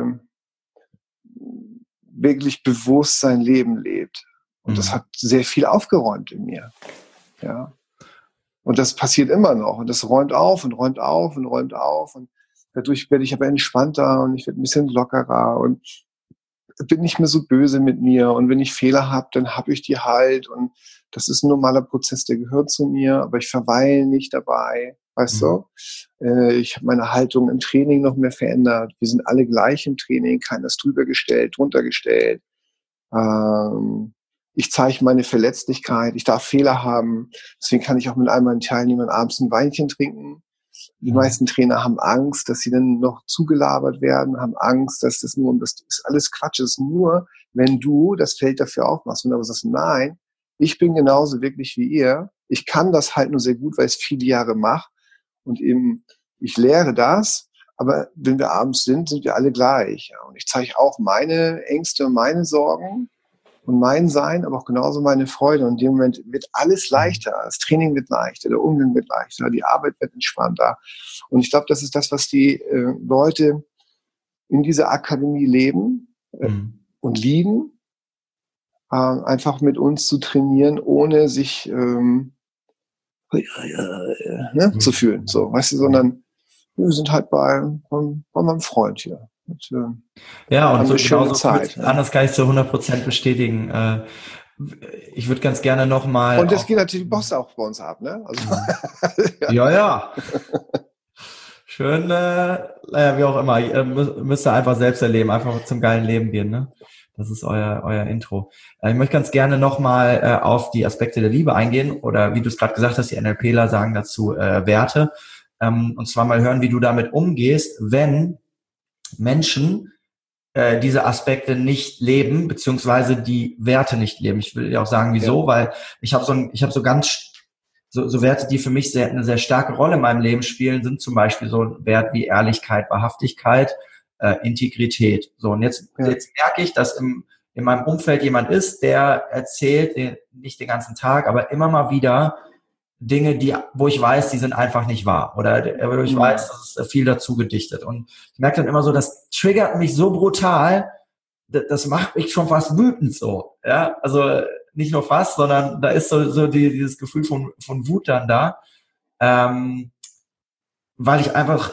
wirklich bewusst sein Leben lebt. Und mhm. das hat sehr viel aufgeräumt in mir, ja. Und das passiert immer noch. Und das räumt auf und räumt auf und räumt auf und dadurch werde ich aber entspannter und ich werde ein bisschen lockerer und bin nicht mehr so böse mit mir. Und wenn ich Fehler habe, dann habe ich die halt. Und das ist ein normaler Prozess, der gehört zu mir, aber ich verweile nicht dabei. Weißt mhm. du? Äh, ich habe meine Haltung im Training noch mehr verändert. Wir sind alle gleich im Training. Keiner ist drüber gestellt, drunter gestellt. Ähm, ich zeige meine Verletzlichkeit. Ich darf Fehler haben. Deswegen kann ich auch mit all meinen Teilnehmern abends ein Weinchen trinken. Die meisten Trainer haben Angst, dass sie dann noch zugelabert werden, haben Angst, dass das nur, das ist alles Quatsch, das ist nur, wenn du das Feld dafür aufmachst. Und du sagst, nein, ich bin genauso wirklich wie ihr. Ich kann das halt nur sehr gut, weil ich es viele Jahre mache. Und eben, ich lehre das. Aber wenn wir abends sind, sind wir alle gleich. Ja. Und ich zeige auch meine Ängste und meine Sorgen. und mein Sein, aber auch genauso meine Freude. Und in dem Moment wird alles leichter. Das Training wird leichter, der Umgang wird leichter, die Arbeit wird entspannter. Und ich glaube, das ist das, was die äh, Leute in dieser Akademie leben äh, mhm. und lieben, äh, einfach mit uns zu trainieren, ohne sich ähm, äh, äh, ne, mhm. zu fühlen. So, weißt du, sondern wir sind halt bei, bei, bei meinem Freund hier. Und, äh, ja, und so genauso Zeit, ja. Anders kann ich zu hundert Prozent bestätigen. Äh, ich würde ganz gerne nochmal. Und das geht natürlich Boss auch bei uns ab, ne? Also, ja, ja. ja. Schön, äh, wie auch immer. Ihr müsst ihr einfach selbst erleben, einfach zum geilen Leben gehen, ne? Das ist euer euer Intro. Äh, ich möchte ganz gerne nochmal äh, auf die Aspekte der Liebe eingehen oder wie du es gerade gesagt hast, die NLPler sagen dazu äh, Werte. Ähm, und zwar mal hören, wie du damit umgehst, wenn Menschen äh, diese Aspekte nicht leben, beziehungsweise die Werte nicht leben. Ich will dir auch sagen, wieso, ja. weil ich habe so ein, ich habe so ganz so, so Werte, die für mich sehr, eine sehr starke Rolle in meinem Leben spielen, sind zum Beispiel so ein Wert wie Ehrlichkeit, Wahrhaftigkeit, äh, Integrität. So, und jetzt, ja. jetzt merke ich, dass im, in meinem Umfeld jemand ist, der erzählt, den, nicht den ganzen Tag, aber immer mal wieder Dinge, die, wo ich weiß, die sind einfach nicht wahr. Oder wo ich mhm. weiß, das ist viel dazu gedichtet. Und ich merke dann immer so, das triggert mich so brutal, das, das macht mich schon fast wütend so. Ja, also nicht nur fast, sondern da ist so, so die, dieses Gefühl von, von Wut dann da. Ähm, weil ich einfach,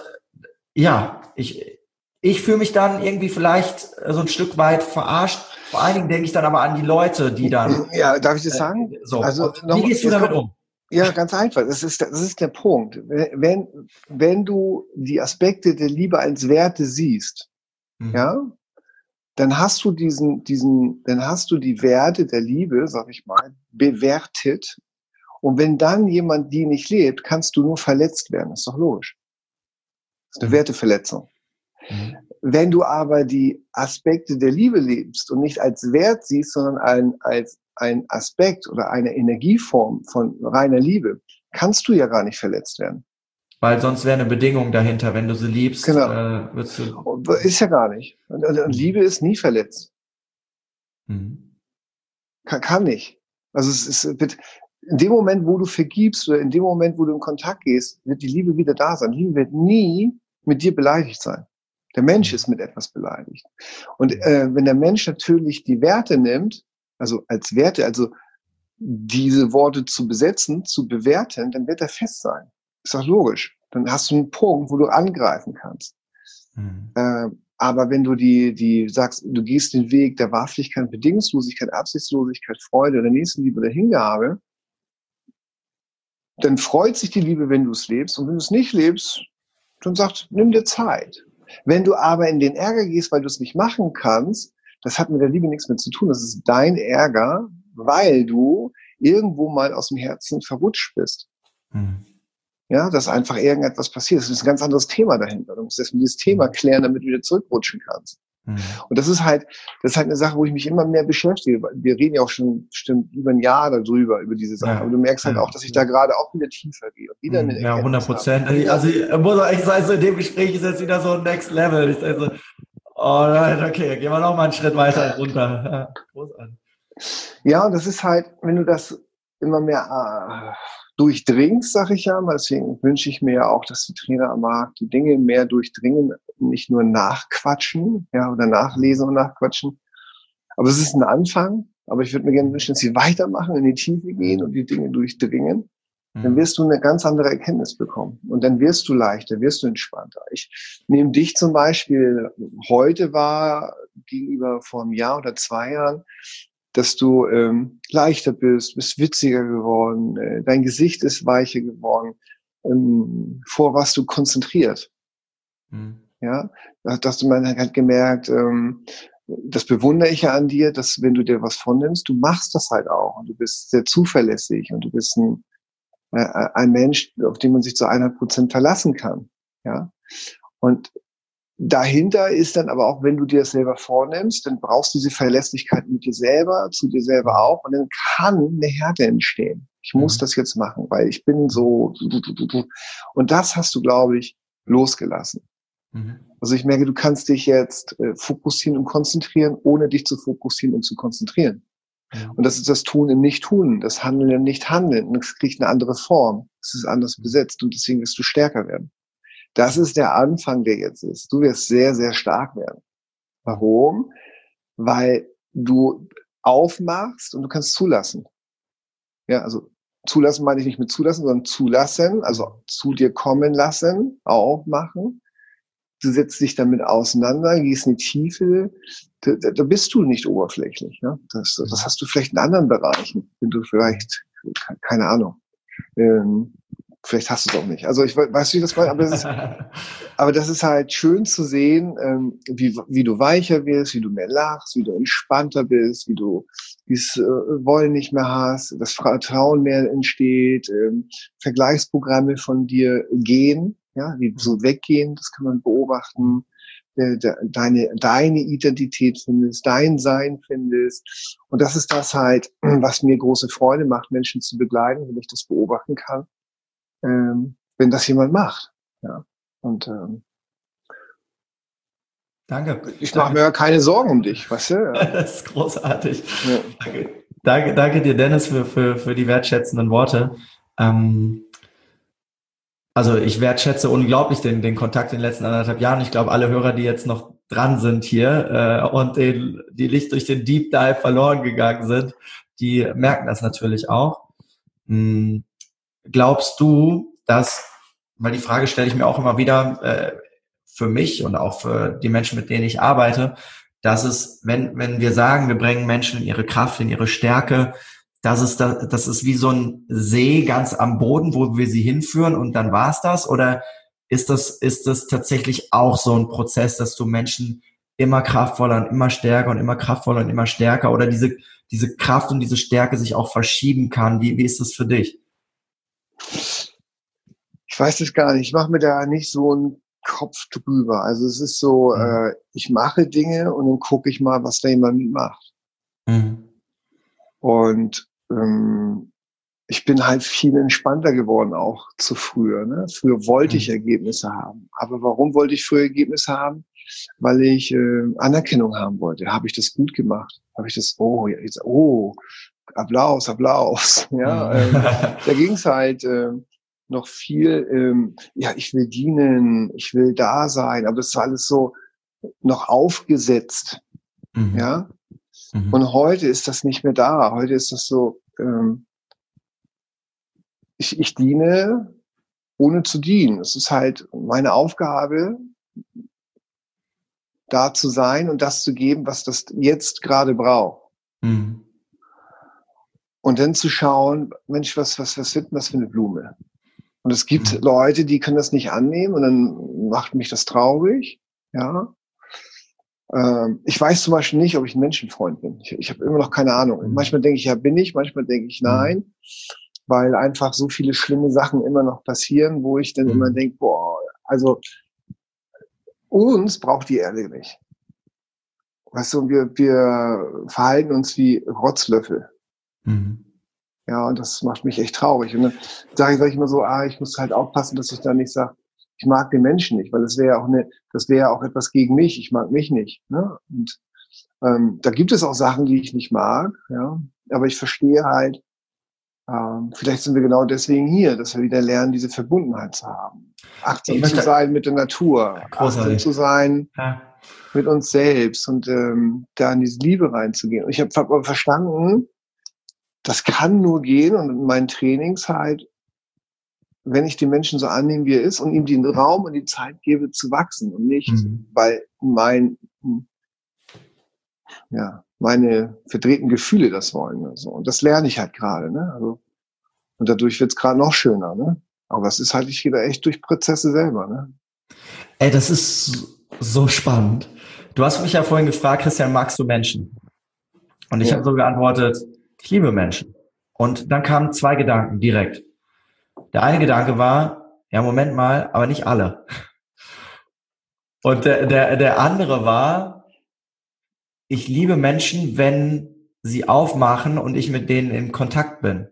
ja, ich, ich fühle mich dann irgendwie vielleicht so ein Stück weit verarscht. Vor allen Dingen denke ich dann aber an die Leute, die dann... Ja, darf ich das sagen? Äh, so. Also, wie gehst du damit kommt, um? Ja, ganz einfach. Das ist, das ist der Punkt. Wenn, wenn du die Aspekte der Liebe als Werte siehst, mhm. ja, dann hast du diesen, diesen, dann hast du die Werte der Liebe, sag ich mal, bewertet. Und wenn dann jemand die nicht lebt, kannst du nur verletzt werden. Das ist doch logisch. Das ist eine mhm. Werteverletzung. Mhm. Wenn du aber die Aspekte der Liebe lebst und nicht als Wert siehst, sondern ein, als ein Aspekt oder eine Energieform von reiner Liebe, kannst du ja gar nicht verletzt werden. Weil sonst wäre eine Bedingung dahinter, wenn du sie liebst, genau. äh, würdest du... Ist ja gar nicht. Und, und Liebe ist nie verletzt. Mhm. Kann, kann nicht. Also es ist, wird, in dem Moment, wo du vergibst oder in dem Moment, wo du in Kontakt gehst, wird die Liebe wieder da sein. Liebe wird nie mit dir beleidigt sein. Der Mensch ist mit etwas beleidigt. Und äh, wenn der Mensch natürlich die Werte nimmt, also als Werte, also diese Worte zu besetzen, zu bewerten, dann wird er fest sein. Ist doch logisch. Dann hast du einen Punkt, wo du angreifen kannst. Mhm. Äh, aber wenn du die, die sagst, du gehst den Weg der Wahrhaftigkeit, Bedingungslosigkeit, Absichtslosigkeit, Freude oder Nächstenliebe oder Hingabe, dann freut sich die Liebe, wenn du es lebst. Und wenn du es nicht lebst, dann sagt, nimm dir Zeit. Wenn du aber in den Ärger gehst, weil du es nicht machen kannst, das hat mit der Liebe nichts mehr zu tun. Das ist dein Ärger, weil du irgendwo mal aus dem Herzen verrutscht bist. Mhm. Ja, dass einfach irgendetwas passiert. Das ist ein ganz anderes Thema dahinter. Du musst erst mal dieses Thema klären, damit du wieder zurückrutschen kannst. Mhm. Und das ist halt, das ist halt eine Sache, wo ich mich immer mehr beschäftige. Wir reden ja auch schon bestimmt über ein Jahr darüber, über diese Sache. Ja. Aber du merkst halt ja. auch, dass ich da gerade auch wieder tiefer gehe. Und wieder eine ja, hundert Prozent. Also, ich muss auch echt sagen, so in dem Gespräch ist jetzt wieder so ein Next Level. Ich sage so, oh nein, okay, gehen wir noch mal einen Schritt weiter runter. Ja, großartig. Ja, und das ist halt, wenn du das immer mehr äh, durchdringst, sag ich ja mal, deswegen wünsche ich mir ja auch, dass die Trainer am Markt die Dinge mehr durchdringen, nicht nur nachquatschen, ja, oder nachlesen und nachquatschen. Aber es ist ein Anfang, aber ich würde mir gerne wünschen, dass sie weitermachen, in die Tiefe gehen und die Dinge durchdringen. Mhm. Dann wirst du eine ganz andere Erkenntnis bekommen. Und dann wirst du leichter, wirst du entspannter. Ich nehme dich zum Beispiel heute wahr, gegenüber vor einem Jahr oder zwei Jahren, dass du ähm, leichter bist, bist witziger geworden, äh, dein Gesicht ist weicher geworden, ähm, vor was du konzentriert. Mhm. Ja, da hast du man halt gemerkt, ähm, das bewundere ich ja an dir, dass wenn du dir was vornimmst, du machst das halt auch und du bist sehr zuverlässig und du bist ein, äh, ein Mensch, auf den man sich zu hundert Prozent verlassen kann. Ja, und dahinter ist dann aber auch, wenn du dir das selber vornimmst, dann brauchst du diese Verlässlichkeit mit dir selber, zu dir selber auch, und dann kann eine Härte entstehen. Ich muss mhm. das jetzt machen, weil ich bin so, und das hast du, glaube ich, losgelassen. Mhm. Also ich merke, du kannst dich jetzt äh, fokussieren und konzentrieren, ohne dich zu fokussieren und zu konzentrieren. Und das ist das Tun im Nicht-Tun, das Handeln im Nicht-Handeln. Und das kriegt eine andere Form. Es ist anders besetzt und deswegen wirst du stärker werden. Das ist der Anfang, der jetzt ist. Du wirst sehr, sehr stark werden. Warum? Weil du aufmachst und du kannst zulassen. Ja, also zulassen meine ich nicht mit zulassen, sondern zulassen, also zu dir kommen lassen, aufmachen. Du setzt dich damit auseinander, gehst in die Tiefe, da, da bist du nicht oberflächlich. Ja? Das, das hast du vielleicht in anderen Bereichen, wenn du vielleicht, keine Ahnung, ähm, vielleicht hast du es auch nicht. Also ich weiß, wie das meine, aber das ist, aber das ist halt schön zu sehen, ähm, wie, wie du weicher wirst, wie du mehr lachst, wie du entspannter bist, wie du dieses äh, Wollen nicht mehr hast, das Vertrauen mehr entsteht, ähm, Vergleichsprogramme von dir gehen, ja, die so weggehen, das kann man beobachten, äh, de, deine, deine Identität findest, dein Sein findest. Und das ist das halt, was mir große Freude macht, Menschen zu begleiten, wenn ich das beobachten kann, ähm, wenn das jemand macht. Ja. Und ähm, danke. Ich mache mir ja keine Sorgen um dich, weißt du? Ja. Das ist großartig. Ja. Danke. danke, danke dir, Dennis, für, für, für die wertschätzenden Worte. Ähm, Also ich wertschätze unglaublich den, den Kontakt in den letzten anderthalb Jahren. Ich glaube, alle Hörer, die jetzt noch dran sind hier äh, und den, die nicht durch den Deep Dive verloren gegangen sind, die merken das natürlich auch. Hm, glaubst du, dass, weil die Frage stelle ich mir auch immer wieder äh, für mich und auch für die Menschen, mit denen ich arbeite, dass es, wenn, wenn wir sagen, wir bringen Menschen in ihre Kraft, in ihre Stärke, Das ist, das, das ist wie so ein See ganz am Boden, wo wir sie hinführen und dann war's das? Oder ist das, ist das tatsächlich auch so ein Prozess, dass du Menschen immer kraftvoller und immer stärker und immer kraftvoller und immer stärker oder diese, diese Kraft und diese Stärke sich auch verschieben kann? Wie, wie ist das für dich? Ich weiß es gar nicht. Ich mache mir da nicht so einen Kopf drüber. Also es ist so, mhm. äh, ich mache Dinge und dann gucke ich mal, was da jemand macht. Mhm. Und ich bin halt viel entspannter geworden, auch zu früher. Ne? Früher wollte ich Ergebnisse haben. Aber warum wollte ich früher Ergebnisse haben? Weil ich äh, Anerkennung haben wollte. Habe ich das gut gemacht? Habe ich das, oh, jetzt, oh, Applaus, Applaus. Ja, ähm, da ging es halt äh, noch viel, ähm, ja, ich will dienen, ich will da sein. Aber das war alles so noch aufgesetzt. Mhm. Ja. Mhm. Und heute ist das nicht mehr da. Heute ist das so, ähm, ich, ich diene, ohne zu dienen. Es ist halt meine Aufgabe, da zu sein und das zu geben, was das jetzt gerade braucht. Mhm. Und dann zu schauen, Mensch, was, was, was wird denn das für eine Blume? Und es gibt mhm. Leute, die können das nicht annehmen und dann macht mich das traurig, ja. Ich weiß zum Beispiel nicht, ob ich ein Menschenfreund bin. Ich, ich habe immer noch keine Ahnung. Manchmal denke ich, ja, bin ich. Manchmal denke ich, nein. Weil einfach so viele schlimme Sachen immer noch passieren, wo ich dann immer denke, boah, also uns braucht die Erde nicht. Weißt du, wir, wir verhalten uns wie Rotzlöffel. Mhm. Ja, und das macht mich echt traurig. Und dann sage ich, sag ich immer so, ah, ich muss halt aufpassen, dass ich da nicht sage, ich mag den Menschen nicht, weil das wäre ja auch eine, das wäre ja auch etwas gegen mich. Ich mag mich nicht. Ne? Und ähm, da gibt es auch Sachen, die ich nicht mag. Ja, aber ich verstehe halt. Ähm, vielleicht sind wir genau deswegen hier, dass wir wieder lernen, diese Verbundenheit zu haben, achtsam zu sein mit der Natur, achtsam zu sein ja. mit uns selbst und ähm, da in diese Liebe reinzugehen. Und ich habe hab verstanden, das kann nur gehen und in meinen Trainings halt, wenn ich den Menschen so annehme, wie er ist und ihm den Raum und die Zeit gebe, zu wachsen und nicht, mhm. weil mein, ja, meine verdrehten Gefühle das wollen. Also. Und das lerne ich halt gerade. Ne? Also, und dadurch wird es gerade noch schöner. Ne? Aber es ist halt, ich gehe da echt durch Prozesse selber. Ne? Ey, das ist so spannend. Du hast mich ja vorhin gefragt, Christian, magst du Menschen? Und ich ja. habe so geantwortet, ich liebe Menschen. Und dann kamen zwei Gedanken direkt. Der eine Gedanke war, ja, Moment mal, aber nicht alle. Und der, der, der andere war, ich liebe Menschen, wenn sie aufmachen und ich mit denen in Kontakt bin.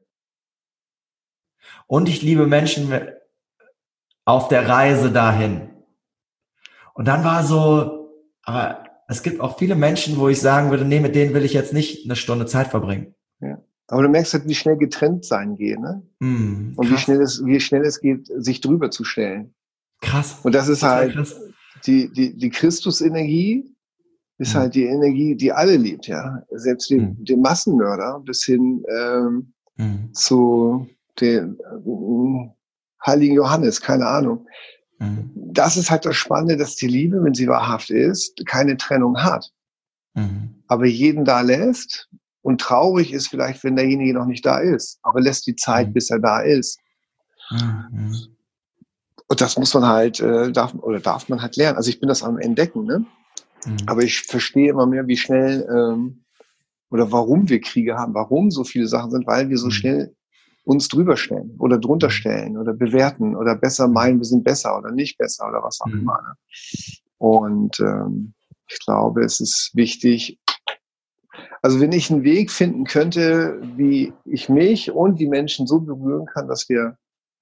Und ich liebe Menschen auf der Reise dahin. Und dann war so, aber es gibt auch viele Menschen, wo ich sagen würde, nee, mit denen will ich jetzt nicht eine Stunde Zeit verbringen. Ja. Aber du merkst halt, wie schnell getrennt sein geht, ne? Mm, und wie schnell es, wie schnell es geht, sich drüber zu stellen. Krass. Und das ist halt krass. die, die, die Christus-Energie ist mm. halt die Energie, die alle liebt, ja. Selbst den, mm. den Massenmörder bis hin ähm, mm. zu den äh, Heiligen Johannes, keine Ahnung. Mm. Das ist halt das Spannende, dass die Liebe, wenn sie wahrhaft ist, keine Trennung hat. Mm. Aber jeden da lässt. Und traurig ist vielleicht, wenn derjenige noch nicht da ist, aber lässt die Zeit, mhm. bis er da ist. Mhm. Und das muss man halt, äh, darf, oder darf man halt lernen. Also ich bin das am Entdecken, ne? Mhm. Aber ich verstehe immer mehr, wie schnell, ähm, oder warum wir Kriege haben, warum so viele Sachen sind, weil wir so mhm. schnell uns drüber stellen oder drunter stellen oder bewerten oder besser meinen, wir sind besser oder nicht besser oder was auch mhm. immer. Ne? Und ähm, ich glaube, es ist wichtig. Also wenn ich einen Weg finden könnte, wie ich mich und die Menschen so berühren kann, dass wir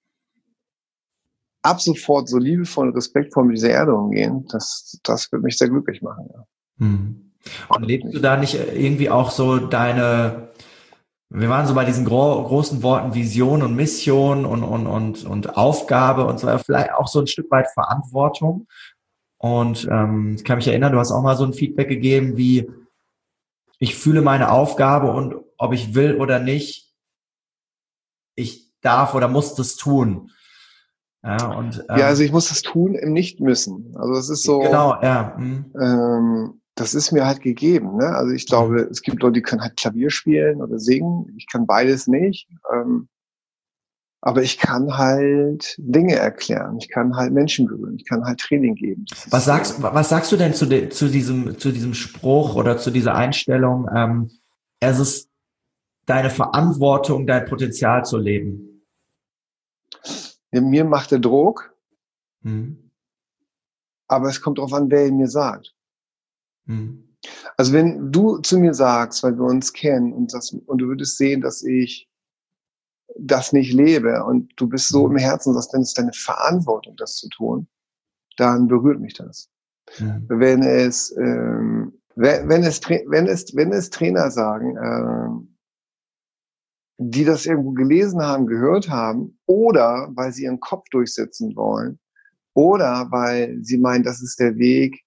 ab sofort so liebevoll und respektvoll mit dieser Erde umgehen, das, das würde mich sehr glücklich machen. Ja. Hm. Und lebst du da nicht irgendwie auch so deine, wir waren so bei diesen gro- großen Worten Vision und Mission und, und, und, und Aufgabe und so, vielleicht auch so ein Stück weit Verantwortung. Und ähm, ich kann mich erinnern, du hast auch mal so ein Feedback gegeben, wie ich fühle meine Aufgabe und ob ich will oder nicht, ich darf oder muss das tun. Ja, und, ähm, ja, also ich muss das tun im Nicht-Müssen. Also es ist so, genau, ja. Mhm. Ähm, das ist mir halt gegeben. Ne? Also ich glaube, mhm. es gibt Leute, die können halt Klavier spielen oder singen. Ich kann beides nicht. Ähm, aber ich kann halt Dinge erklären. Ich kann halt Menschen berühren. Ich kann halt Training geben. Was sagst, so. was sagst du denn zu, de, zu diesem, zu diesem Spruch oder zu dieser Einstellung? Ähm, es ist deine Verantwortung, dein Potenzial zu leben. Ja, mir macht der Druck. Mhm. Aber es kommt darauf an, wer ihn mir sagt. Mhm. Also wenn du zu mir sagst, weil wir uns kennen und, das, und du würdest sehen, dass ich das nicht lebe und du bist so im Herzen, dass dann ist deine Verantwortung, das zu tun, dann berührt mich das. Mhm. Wenn es, ähm, wenn, wenn es, wenn es, wenn es Trainer sagen, ähm, die das irgendwo gelesen haben, gehört haben, oder weil sie ihren Kopf durchsetzen wollen, oder weil sie meinen, das ist der Weg,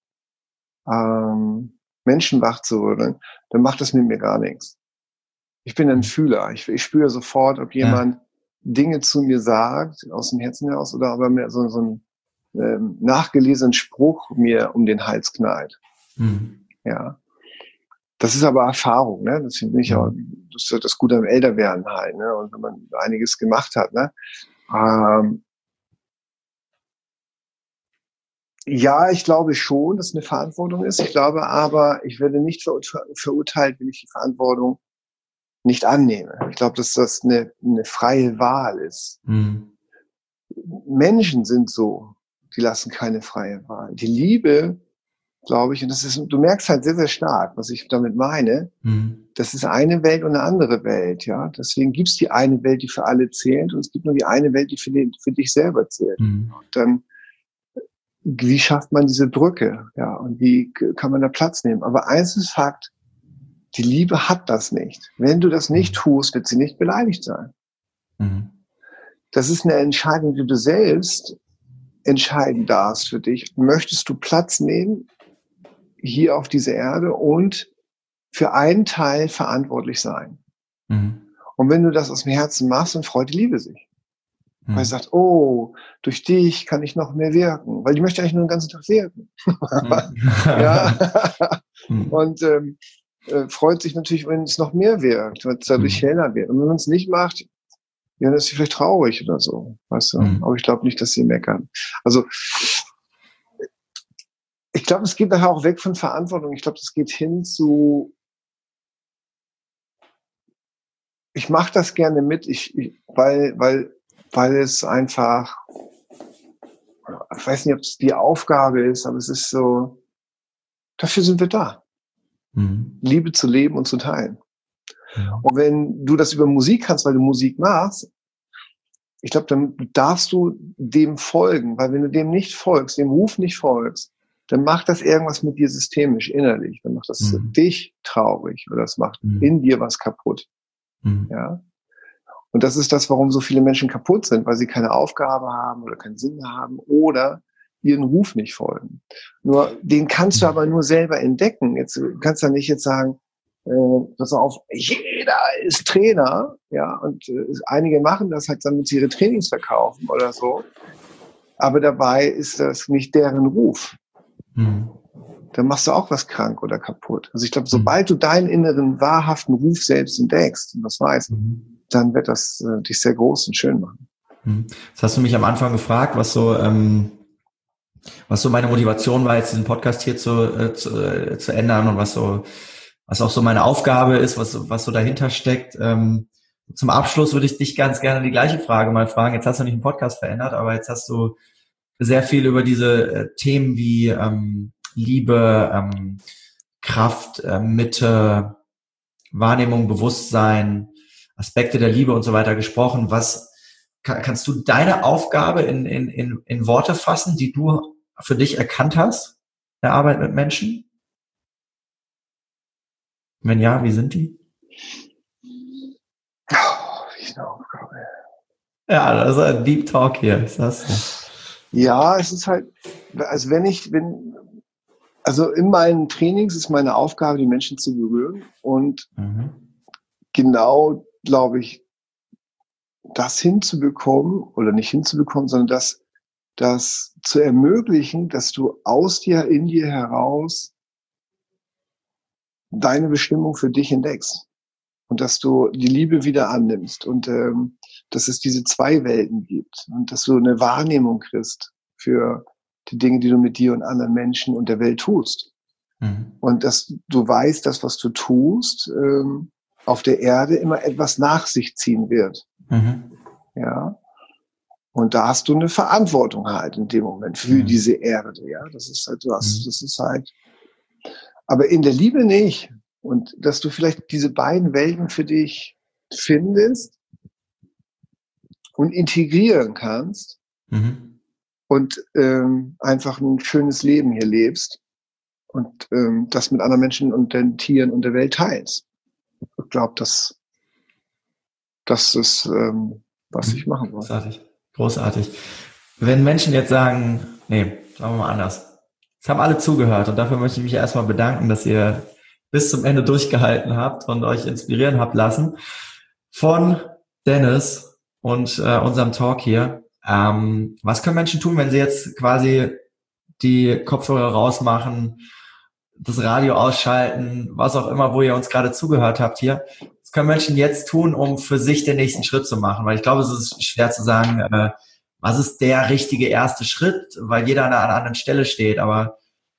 ähm, Menschen wach zu rütteln, dann macht das mit mir gar nichts. Ich bin ein Fühler. Ich, ich spüre sofort, ob jemand ja. Dinge zu mir sagt, aus dem Herzen heraus, oder ob er mir so, so einen ähm, nachgelesenen Spruch mir um den Hals knallt. Mhm. Ja. Das ist aber Erfahrung, ne? Das finde ich auch, das ist das Gute am Älterwerden halt, ne? Und wenn man einiges gemacht hat, ne? Ähm, ja, ich glaube schon, dass es eine Verantwortung ist. Ich glaube aber, ich werde nicht verurte- verurteilt, wenn ich die Verantwortung nicht annehme. Ich glaube, dass das eine, eine freie Wahl ist. Mhm. Menschen sind so, die lassen keine freie Wahl. Die Liebe, glaube ich, und das ist, du merkst halt sehr, sehr stark, was ich damit meine. Mhm. Das ist eine Welt und eine andere Welt, ja. Deswegen gibt es die eine Welt, die für alle zählt, und es gibt nur die eine Welt, die für, den, für dich selber zählt. Mhm. Und dann, wie schafft man diese Brücke, ja, und wie kann man da Platz nehmen? Aber eins ist Fakt, die Liebe hat das nicht. Wenn du das nicht tust, wird sie nicht beleidigt sein. Mhm. Das ist eine Entscheidung, die du selbst entscheiden darfst für dich. Möchtest du Platz nehmen hier auf dieser Erde und für einen Teil verantwortlich sein? Mhm. Und wenn du das aus dem Herzen machst, dann freut die Liebe sich. Mhm. Weil sie sagt, oh, durch dich kann ich noch mehr wirken. Weil die möchte eigentlich nur den ganzen Tag wirken. Mhm. Ja. Mhm. Und ähm, äh, freut sich natürlich, wenn es noch mehr wirkt, wenn es dadurch mhm. heller wird. Und wenn man es nicht macht, ja, dann ist sie vielleicht traurig oder so. Weißt du? Mhm. Aber ich glaube nicht, dass sie meckern. Also ich glaube, es geht nachher auch weg von Verantwortung. Ich glaube, es geht hin zu, ich mache das gerne mit, ich, ich, weil, weil, weil es einfach, ich weiß nicht, ob es die Aufgabe ist, aber es ist so, dafür sind wir da. Mhm. Liebe zu leben und zu teilen. Ja. Und wenn du das über Musik kannst, weil du Musik machst, ich glaube, dann darfst du dem folgen, weil wenn du dem nicht folgst, dem Ruf nicht folgst, dann macht das irgendwas mit dir systemisch, innerlich. Dann macht das mhm. dich traurig oder es macht mhm. in dir was kaputt. Mhm. Ja. Und das ist das, warum so viele Menschen kaputt sind, weil sie keine Aufgabe haben oder keinen Sinn haben oder ihren Ruf nicht folgen. Nur, den kannst du aber nur selber entdecken. Jetzt du kannst du nicht jetzt sagen, äh, pass auf, jeder ist Trainer, ja, und äh, einige machen das halt, damit sie ihre Trainings verkaufen oder so. Aber dabei ist das nicht deren Ruf. Mhm. Dann machst du auch was krank oder kaputt. Also ich glaube, sobald du deinen inneren, wahrhaften Ruf selbst entdeckst und das weißt, mhm. dann wird das äh, dich sehr groß und schön machen. Mhm. Jetzt hast du mich am Anfang gefragt, was so, ähm, was so meine Motivation war, jetzt diesen Podcast hier zu, äh, zu, äh, zu ändern und was so, was auch so meine Aufgabe ist, was, was so dahinter steckt. Ähm, zum Abschluss würde ich dich ganz gerne die gleiche Frage mal fragen. Jetzt hast du nicht den Podcast verändert, aber jetzt hast du sehr viel über diese äh, Themen wie ähm, Liebe, ähm, Kraft, äh, Mitte, Wahrnehmung, Bewusstsein, Aspekte der Liebe und so weiter gesprochen. Was kann, kannst du deine Aufgabe in, in, in, in Worte fassen, die du für dich erkannt hast, der Arbeit mit Menschen? Wenn ja, wie sind die? Oh, wie ist eine Aufgabe? Ja, das ist ein Deep Talk hier. Ist das so? Ja, es ist halt, also wenn ich, wenn, also in meinen Trainings ist meine Aufgabe, die Menschen zu berühren und mhm. genau, glaube ich, das hinzubekommen oder nicht hinzubekommen, sondern das, das zu ermöglichen, dass du aus dir, in dir heraus deine Bestimmung für dich entdeckst und dass du die Liebe wieder annimmst und ähm, dass es diese zwei Welten gibt und dass du eine Wahrnehmung kriegst für die Dinge, die du mit dir und anderen Menschen und der Welt tust. Mhm. Und dass du weißt, dass was du tust, ähm, auf der Erde immer etwas nach sich ziehen wird. Mhm. Ja. Und da hast du eine Verantwortung halt in dem Moment für mhm. diese Erde. Ja, das ist halt was, mhm. das ist halt, aber in der Liebe nicht. Und dass du vielleicht diese beiden Welten für dich findest und integrieren kannst mhm. und ähm, einfach ein schönes Leben hier lebst und ähm, das mit anderen Menschen und den Tieren und der Welt teilst. Ich glaube, das, das ist, ähm, was mhm. ich machen wollte. Großartig. Großartig. Wenn Menschen jetzt sagen, nee, sagen wir mal anders. Es haben alle zugehört und dafür möchte ich mich erstmal bedanken, dass ihr bis zum Ende durchgehalten habt und euch inspirieren habt lassen von Dennis und äh, unserem Talk hier. Ähm, was können Menschen tun, wenn sie jetzt quasi die Kopfhörer rausmachen, das Radio ausschalten, was auch immer, wo ihr uns gerade zugehört habt hier? Was können Menschen jetzt tun, um für sich den nächsten Schritt zu machen? Weil ich glaube, es ist schwer zu sagen, äh, was ist der richtige erste Schritt, weil jeder an einer anderen Stelle steht, aber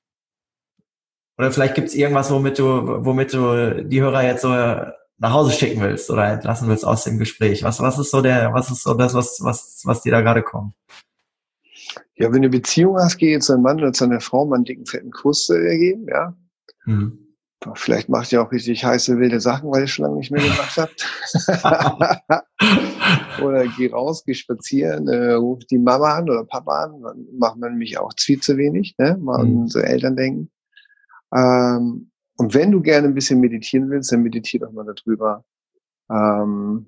oder vielleicht gibt es irgendwas, womit du, womit du die Hörer jetzt so nach Hause schicken willst oder entlassen willst aus dem Gespräch. Was, was ist so der, was ist so das, was, was, was dir da gerade kommt? Ja, wenn du eine Beziehung hast, geh jetzt zu einem Mann oder zu einer Frau mal einen dicken, fetten Kuss äh, geben, ja. Mhm. Vielleicht macht ihr auch richtig heiße, wilde Sachen, weil ihr schon lange nicht mehr gemacht habt. Oder geh raus, geh spazieren, äh, ruf die Mama an oder Papa an, dann macht man nämlich auch viel zu wenig, ne? Mal an mhm. unsere Eltern denken. Ähm, und wenn du gerne ein bisschen meditieren willst, dann meditier doch mal darüber, ähm,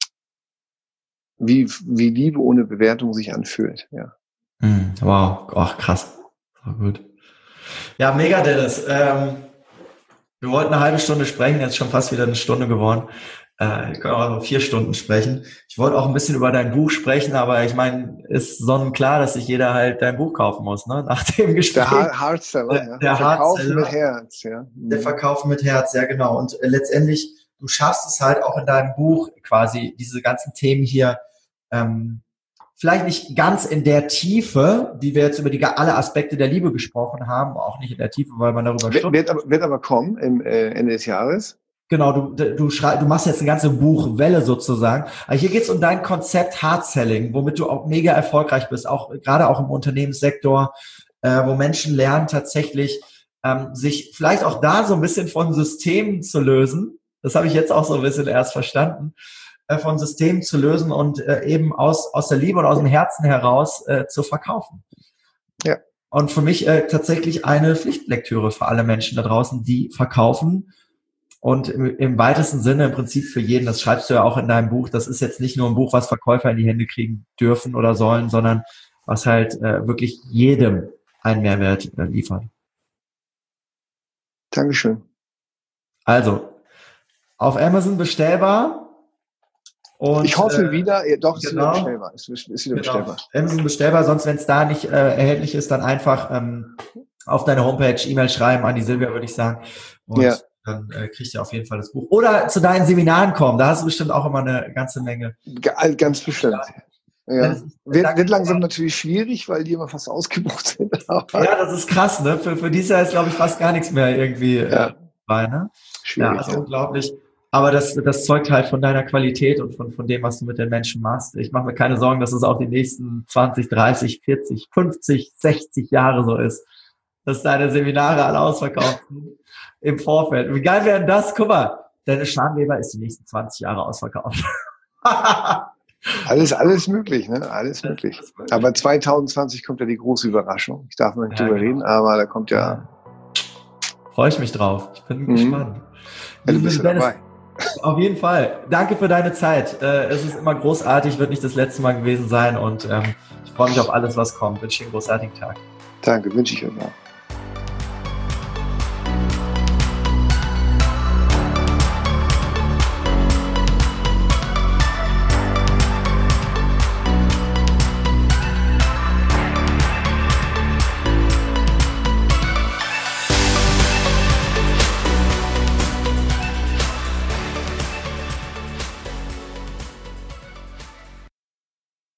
wie, wie Liebe ohne Bewertung sich anfühlt, ja. Mhm. Wow, ach krass. So gut. Ja, mega, Dennis. Ähm, wir wollten eine halbe Stunde sprechen, jetzt schon fast wieder eine Stunde geworden. Äh, wir können auch noch vier Stunden sprechen. Ich wollte auch ein bisschen über dein Buch sprechen, aber ich meine, ist sonnenklar, dass sich jeder halt dein Buch kaufen muss, ne? Nach dem Gespräch. Der Hardseller, ja. Der, der Verkaufen mit Herz, ja. Der Verkaufen mit Herz, ja genau. Und äh, letztendlich, du schaffst es halt auch in deinem Buch quasi, diese ganzen Themen hier, ähm, vielleicht nicht ganz in der Tiefe, wie wir jetzt über die alle Aspekte der Liebe gesprochen haben, auch nicht in der Tiefe, weil man darüber wird, wird, aber, wird aber kommen im äh, Ende des Jahres. Genau, du du schrei, du machst jetzt eine ganze Buchwelle sozusagen. Aber hier geht's um dein Konzept Hard Selling, womit du auch mega erfolgreich bist, auch gerade auch im Unternehmenssektor, äh, wo Menschen lernen tatsächlich ähm, sich vielleicht auch da so ein bisschen von Systemen zu lösen. Das habe ich jetzt auch so ein bisschen erst verstanden. Von Systemen zu lösen und äh, eben aus aus der Liebe und aus dem Herzen heraus äh, zu verkaufen. Ja. und für mich äh, tatsächlich eine Pflichtlektüre für alle Menschen da draußen, die verkaufen. Und im, im weitesten Sinne im Prinzip für jeden, das schreibst du ja auch in deinem Buch, das ist jetzt nicht nur ein Buch, was Verkäufer in die Hände kriegen dürfen oder sollen, sondern was halt äh, wirklich jedem einen Mehrwert äh, liefert. Dankeschön. Also, auf Amazon bestellbar. Und, ich hoffe äh, wieder, ja, doch, ist genau, wieder bestellbar. Ist, ist wieder genau, bestellbar. Amazon bestellbar, sonst wenn es da nicht äh, erhältlich ist, dann einfach ähm, auf deine Homepage E-Mail schreiben an die Silvia, würde ich sagen. Und ja. dann äh, kriegst du auf jeden Fall das Buch. Oder zu deinen Seminaren kommen, da hast du bestimmt auch immer eine ganze Menge. Ganz bestimmt. Ja. Wird, wird langsam natürlich schwierig, weil die immer fast ausgebucht sind. Ja, das ist krass, ne? Für, für dieses Jahr ist, glaube ich, fast gar nichts mehr irgendwie ja. äh, bei, ne? Schwierig, ja, also ja. unglaublich. Aber das, das zeugt halt von deiner Qualität und von, von dem, was du mit den Menschen machst. Ich mache mir keine Sorgen, dass es auch die nächsten zwanzig, dreißig, vierzig, fünfzig, sechzig Jahre so ist, dass deine Seminare alle ausverkauft sind im Vorfeld. Wie geil wäre denn das? Guck mal, deine Schamweber ist die nächsten zwanzig Jahre ausverkauft. Alles, alles möglich, ne? Alles möglich. Aber zwanzig zwanzig kommt ja die große Überraschung. Ich darf noch nicht ja, drüber genau. reden, aber da kommt ja... ja. Freue ich mich drauf. Ich bin mhm. gespannt. Ja, du bist ja dabei. Auf jeden Fall. Danke für deine Zeit. Es ist immer großartig, wird nicht das letzte Mal gewesen sein und ich freue mich auf alles, was kommt. Ich wünsche dir einen großartigen Tag. Danke, wünsche ich euch auch.